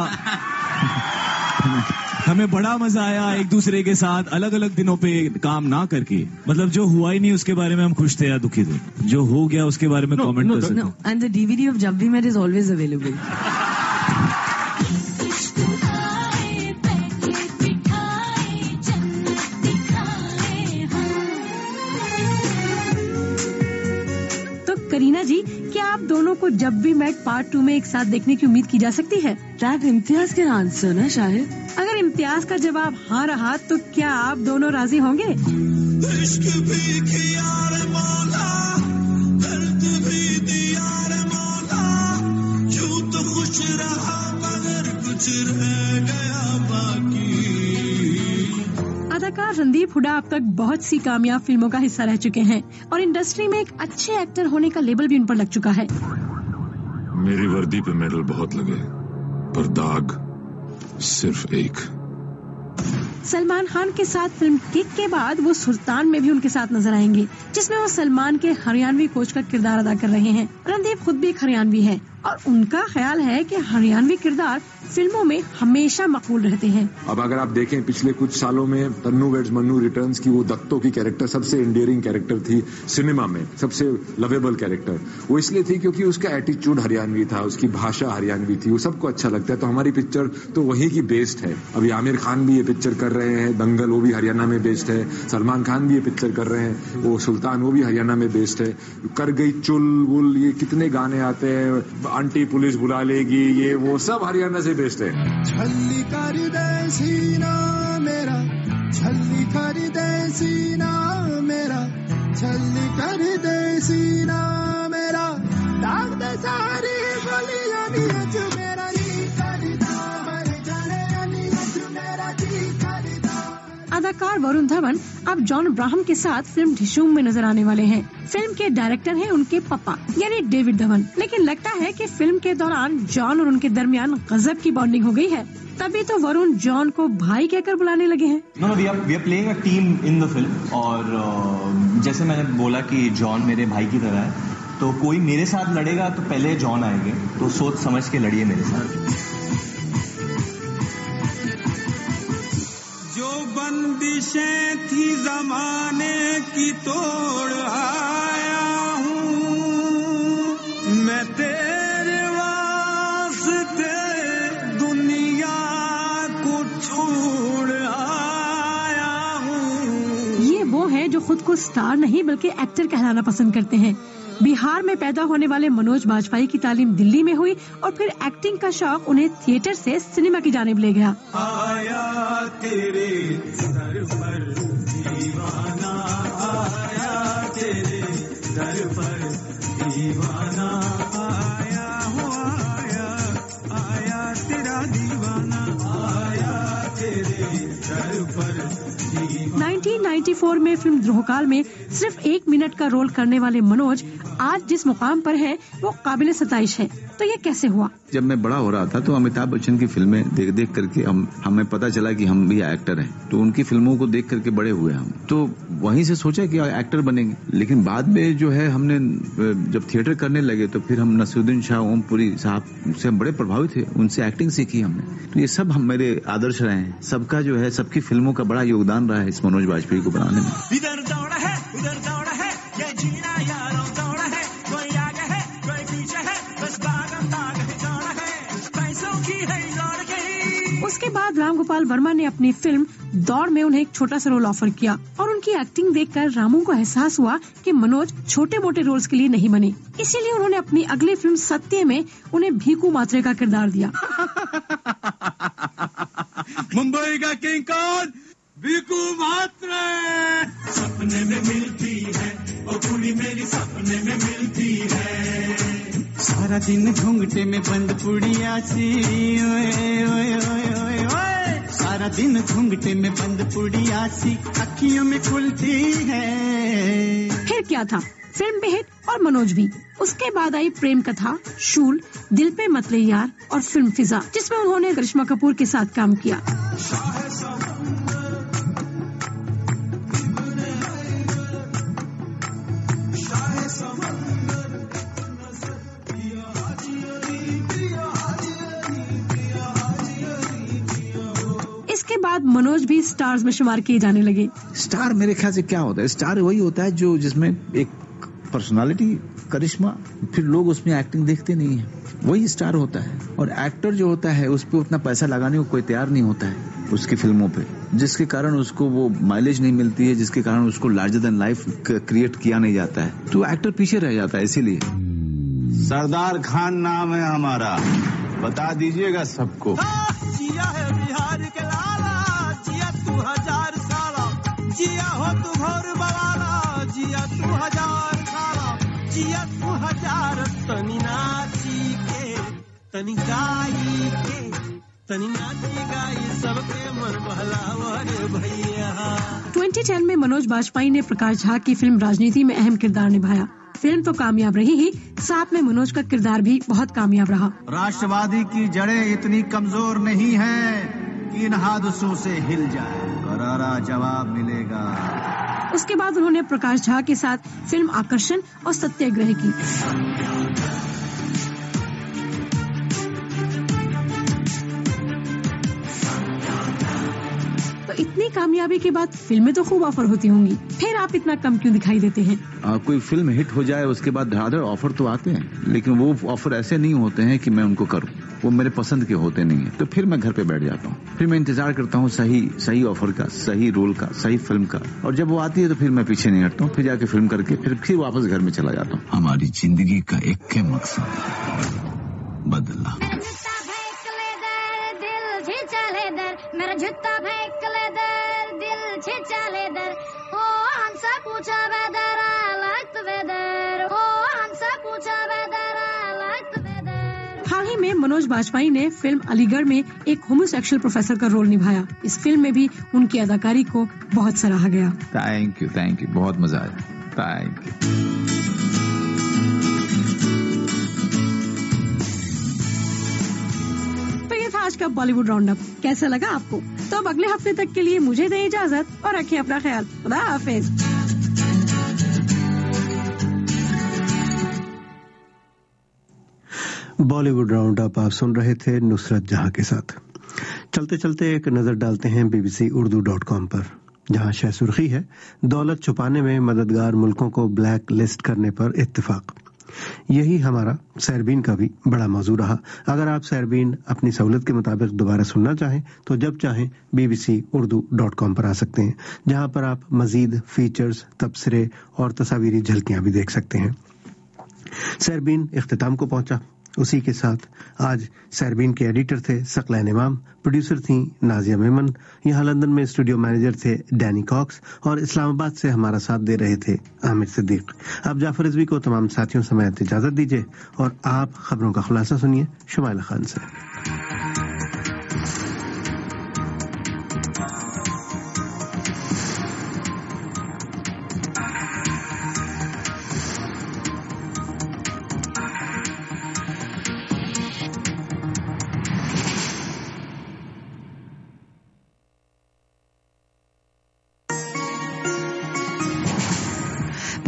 हमें बड़ा मजा आया एक दूसरे के साथ अलग अलग दिनों पे काम ना करके। मतलब जो हुआ ही नहीं उसके बारे में हम खुश थे या दुखी थे, जो हो गया उसके बारे में कमेंट कर सकते। And the DVD of Jab we met is always available. Kareena ji, क्या आप दोनों को जब भी मेट पार्ट टू में एक साथ देखने की उम्मीद की जा सकती है? दैट इम्तियाज के आंसर ना शायद। अगर इम्तियाज का जवाब हाँ रहा तो क्या आप दोनों राजी होंगे? इश्क भी किया रे मौला, दर्द भी दिया रे मौला, यूं तो खुश रहा मगर कुछ रह गया बाकी। अदाकार रणदीप हुड्डा अब तक बहुत सी कामयाब फिल्मों का हिस्सा रह चुके हैं और इंडस्ट्री में एक अच्छे एक्टर होने का लेबल भी उन पर लग चुका है। मेरी वर्दी पे मेडल बहुत लगे, पर दाग सिर्फ एक। सलमान खान के साथ फिल्म किक के बाद वो सुल्तान में भी उनके साथ नजर आएंगे, जिसमें वो सलमान के हरियाणवी कोच का किरदार अदा कर रहे हैं। रणदीप खुद भी एक हरियाणवी है और उनका ख्याल है कि हरियाणवी किरदार फिल्मों में हमेशा मकबूल रहते हैं। अब अगर आप देखें पिछले कुछ सालों में तन्नू वेड्स मन्नू रिटर्न्स की वो दत्तो की कैरेक्टर सबसे इंडियरिंग कैरेक्टर थी सिनेमा में, सबसे लवेबल कैरेक्टर। वो इसलिए थी क्योंकि उसका एटीट्यूड हरियाणवी था, उसकी भाषा हरियाणवी थी, वो सबको अच्छा लगता है। तो हमारी पिक्चर तो वही की बेस्ड है। अभी आमिर खान भी ये पिक्चर कर रहे हैं, दंगल वो भी हरियाणा में बेस्ड है। सलमान खान भी ये पिक्चर कर रहे हैं, वो सुल्तान वो भी हरियाणा में बेस्ड है। कर गई चुल वुल, ये कितने गाने आते हैं, आंटी पुलिस बुला लेगी, ये वो सब हरियाणा से बेस्ड है। छल्ली कर दे सीना मेरा, छल्ली कर दे सीना मेरा, छल्ली कर दे सीना मेरा, दाग दे सारी गलियां नीच मेरा नी करदा, हर जाने नीच मेरा जी करदा। अदाकार वरुण धवन अब जॉन अब्राहम के साथ फिल्म ढिशूम में नजर आने वाले हैं। फिल्म के डायरेक्टर हैं उनके पापा यानी डेविड धवन, लेकिन लगता है कि फिल्म के दौरान जॉन और उनके दरमियान गजब की बॉन्डिंग हो गई है, तभी तो वरुण जॉन को भाई कहकर बुलाने लगे हैं। No no we are we are playing a team in the film. और uh, जैसे मैंने बोला कि जॉन मेरे भाई की तरह है, तो कोई मेरे साथ लड़ेगा तो पहले जॉन आएंगे, तो सोच समझ के लड़िए मेरे साथ। बंदिशें थी जमाने की तोड़ आया हूँ मैं, तेरे वास्ते दुनिया को छोड़ आया हूँ। ये वो है जो खुद को स्टार नहीं बल्कि एक्टर कहलाना पसंद करते हैं। बिहार में पैदा होने वाले मनोज बाजपेयी की तालीम दिल्ली में हुई और फिर एक्टिंग का शौक उन्हें थिएटर से सिनेमा की जानिब ले गया। आया तेरे दर पर दीवाना, आया तेरे दर पर दीवाना, आया हो आया, आया तेरा दीवाना, आया तेरे दर पर। उन्नीस सौ चौरानवे में फिल्म द्रोहकाल में सिर्फ एक मिनट का रोल करने वाले मनोज आज जिस मुकाम पर हैं वो काबिल सताइश है। तो ये कैसे हुआ? जब मैं बड़ा हो रहा था तो अमिताभ बच्चन की फिल्में देख देख करके हम हमें पता चला कि हम भी एक्टर हैं, तो उनकी फिल्मों को देख करके बड़े हुए हम, तो वहीं से सोचा कि एक्टर बनेंगे। लेकिन बाद में जो है हमने जब थिएटर करने लगे तो फिर हम नसीरुद्दीन शाह, ओमपुरी साहब से हम बड़े प्रभावित थे, उनसे एक्टिंग सीखी हमने। तो ये सब हम मेरे आदर्श रहे हैं। सबका जो है सबकी फिल्मों का बड़ा योगदान रहा है इस मनोज बाजपेयी को बनाने में। इधर दौड़ा है उधर दौड़ा है, ये जीना यारों दौड़ा है, कोई आगे है कोई पीछे है, बस भागम भाग है दौड़ा है, पैसों की है दौड़ गई। उसके बाद राम गोपाल वर्मा ने अपनी फिल्म दौड़ में उन्हें एक छोटा सा रोल ऑफर किया और उनकी एक्टिंग देखकर रामू को एहसास हुआ कि मनोज छोटे मोटे रोल्स के लिए नहीं बने, इसीलिए उन्होंने अपनी अगली फिल्म सत्य में उन्हें भीकू मात्रे का किरदार दिया। मुंबई का किंग कौन? भीकू मात्रे। सपने में मिलती है ओ कुड़ी मेरी, सपने में मिलती है। सारा दिन घूंघटे में बंद पुड़िया सी, ओए ओए ओए ओए ओए। सारा दिन घूंघटे में बंद पुड़िया सी, अखियों में खुलती है। फिर क्या था, फिल्म भी हिट और मनोज भी। उसके बाद आई प्रेम कथा, शूल, दिल पे मतले यार और फिल्म फिजा, जिसमें उन्होंने करिश्मा कपूर के साथ काम किया। इसके बाद मनोज भी स्टार्स में शुमार किए जाने लगे। स्टार मेरे ख्याल से क्या होता है, स्टार वही होता है जो जिसमें एक पर्सनालिटी, करिश्मा, फिर लोग उसमें एक्टिंग देखते नहीं है, वही स्टार होता है। और एक्टर जो होता है उस पर उतना पैसा लगाने को कोई तैयार नहीं होता है उसकी फिल्मों पे, जिसके कारण उसको वो माइलेज नहीं मिलती है, जिसके कारण उसको लार्जर देन लाइफ क्रिएट किया नहीं जाता है, तो एक्टर पीछे रह जाता है। इसीलिए सरदार खान नाम है हमारा, बता दीजिएगा सबको। जिया है बिहार के लाला, जिया तू हजार साला, जिया हो तू घोर बवाला, जिया तू हजार साला, जिया तू हजार। तनी नाची के, तनी गाई के, तनी नाची गाई सबके मन बहलावा रे भैया। ट्वेंटी टेन में मनोज बाजपेयी ने प्रकाश झा की फिल्म राजनीति में अहम किरदार निभाया। फिल्म तो कामयाब रही ही, साथ में मनोज का किरदार भी बहुत कामयाब रहा। राष्ट्रवादी की जड़ें इतनी कमजोर नहीं है कि इन हादसों से हिल जाए, करारा जवाब मिलेगा। उसके बाद उन्होंने प्रकाश झा के साथ फिल्म आकर्षण और सत्याग्रह की। तो इतनी कामयाबी के बाद फिल्में तो खूब ऑफर होती होंगी, फिर आप इतना कम क्यों दिखाई देते हैं? आ, कोई फिल्म हिट हो जाए उसके बाद धड़ाधड़ ऑफर तो आते हैं, लेकिन वो ऑफर ऐसे नहीं होते हैं कि मैं उनको करूं, वो मेरे पसंद के होते नहीं है। तो फिर मैं घर पे बैठ जाता हूँ, फिर मैं इंतजार करता हूँ सही सही ऑफर का, सही रोल का, सही फिल्म का, और जब वो आती है तो फिर मैं पीछे नहीं हटता हूँ, फिर जाके फिल्म करके फिर फिर वापस घर में चला जाता हूँ। हमारी जिंदगी का एक ही मकसद, बदला। मेरा जूता फेंक ले दर, दिल छिचा ले दर, ओ हमसे पूछा weather, I like the weather, ओ हमसे पूछा weather, I like the weather. हाल ही में मनोज बाजपेयी ने फिल्म अलीगढ़ में एक होमोसेक्सुअल प्रोफेसर का रोल निभाया। इस फिल्म में भी उनकी अदाकारी को बहुत सराहा गया। थैंक यू थैंक यू बहुत मजा आया, थैंक यू। आज का बॉलीवुड राउंड अप कैसा लगा आपको? तो अब अगले हफ्ते तक के लिए मुझे दें इजाजत और रखें अपना ख्याल। खुदा हाफिज। बॉलीवुड राउंड अप आप सुन रहे थे नुसरत जहां के साथ। चलते चलते एक नजर डालते हैं बीबीसी उर्दू डॉट कॉम पर, जहां शह सुर्खी है दौलत छुपाने में मददगार मुल्कों को ब्लैक लिस्ट करने पर इत्तेफाक। यही हमारा सैरबीन का भी बड़ा मौजू रहा। अगर आप सैरबीन अपनी सहूलत के मुताबिक दोबारा सुनना चाहें तो जब चाहें बीबीसी उर्दू डॉट कॉम पर आ सकते हैं, जहां पर आप मजीद फीचर्स, तबसरे और तस्वीरी झलकियां भी देख सकते हैं। सैरबीन इख्तिताम को पहुंचा। उसी के साथ आज सैरबीन के एडिटर थे सकलैन इमाम, प्रोड्यूसर थी नाजिया मेमन, यहाँ लंदन में स्टूडियो मैनेजर थे डैनी कॉक्स और इस्लामाबाद से हमारा साथ दे रहे थे आमिर सिद्दीक। अब जाफर रिजवी को तमाम साथियों समेत इजाजत दीजिए और आप खबरों का खुलासा सुनिए शुमाइला खान से।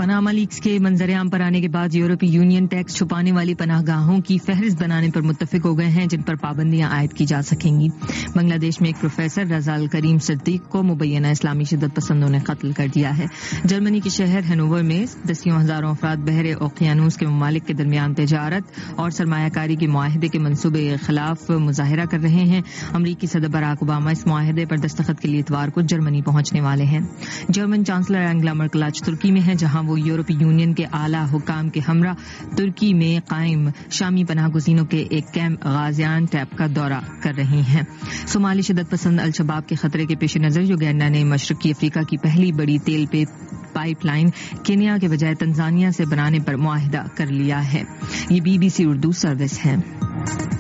پاناما لیکس کے منظر عام پر آنے کے بعد یورپی یونین ٹیکس چھپانے والی پناہ گاہوں کی فہرست بنانے پر متفق ہو گئے ہیں جن پر پابندیاں عائد کی جا سکیں گی. بنگلہ دیش میں ایک پروفیسر رضا الکریم صدیق کو مبینہ اسلامی شدت پسندوں نے قتل کر دیا ہے. جرمنی کے شہر ہینوور میں دسیوں ہزاروں افراد بحر اوقیانوس کے ممالک کے درمیان تجارت اور سرمایہ کاری کے معاہدے کے منصوبے کے خلاف مظاہرہ کر رہے ہیں. امریکی صدر براک اوباما اس معاہدے پر دستخط کے لیے اتوار کو جرمنی پہنچنے والے ہیں. جرمن چانسلر انگلا مرکل آج ترکی میں ہیں جہاں وہ یورپی یونین کے اعلیٰ حکام کے ہمراہ ترکی میں قائم شامی پناہ گزینوں کے ایک کیمپ غازیان ٹیپ کا دورہ کر رہی ہیں. صومالی شدت پسند الشباب کے خطرے کے پیش نظر یوگینڈا نے مشرقی افریقہ کی پہلی بڑی تیل پہ پائپ لائن کینیا کے بجائے تنزانیہ سے بنانے پر معاہدہ کر لیا ہے. یہ B B C Urdu service ہے.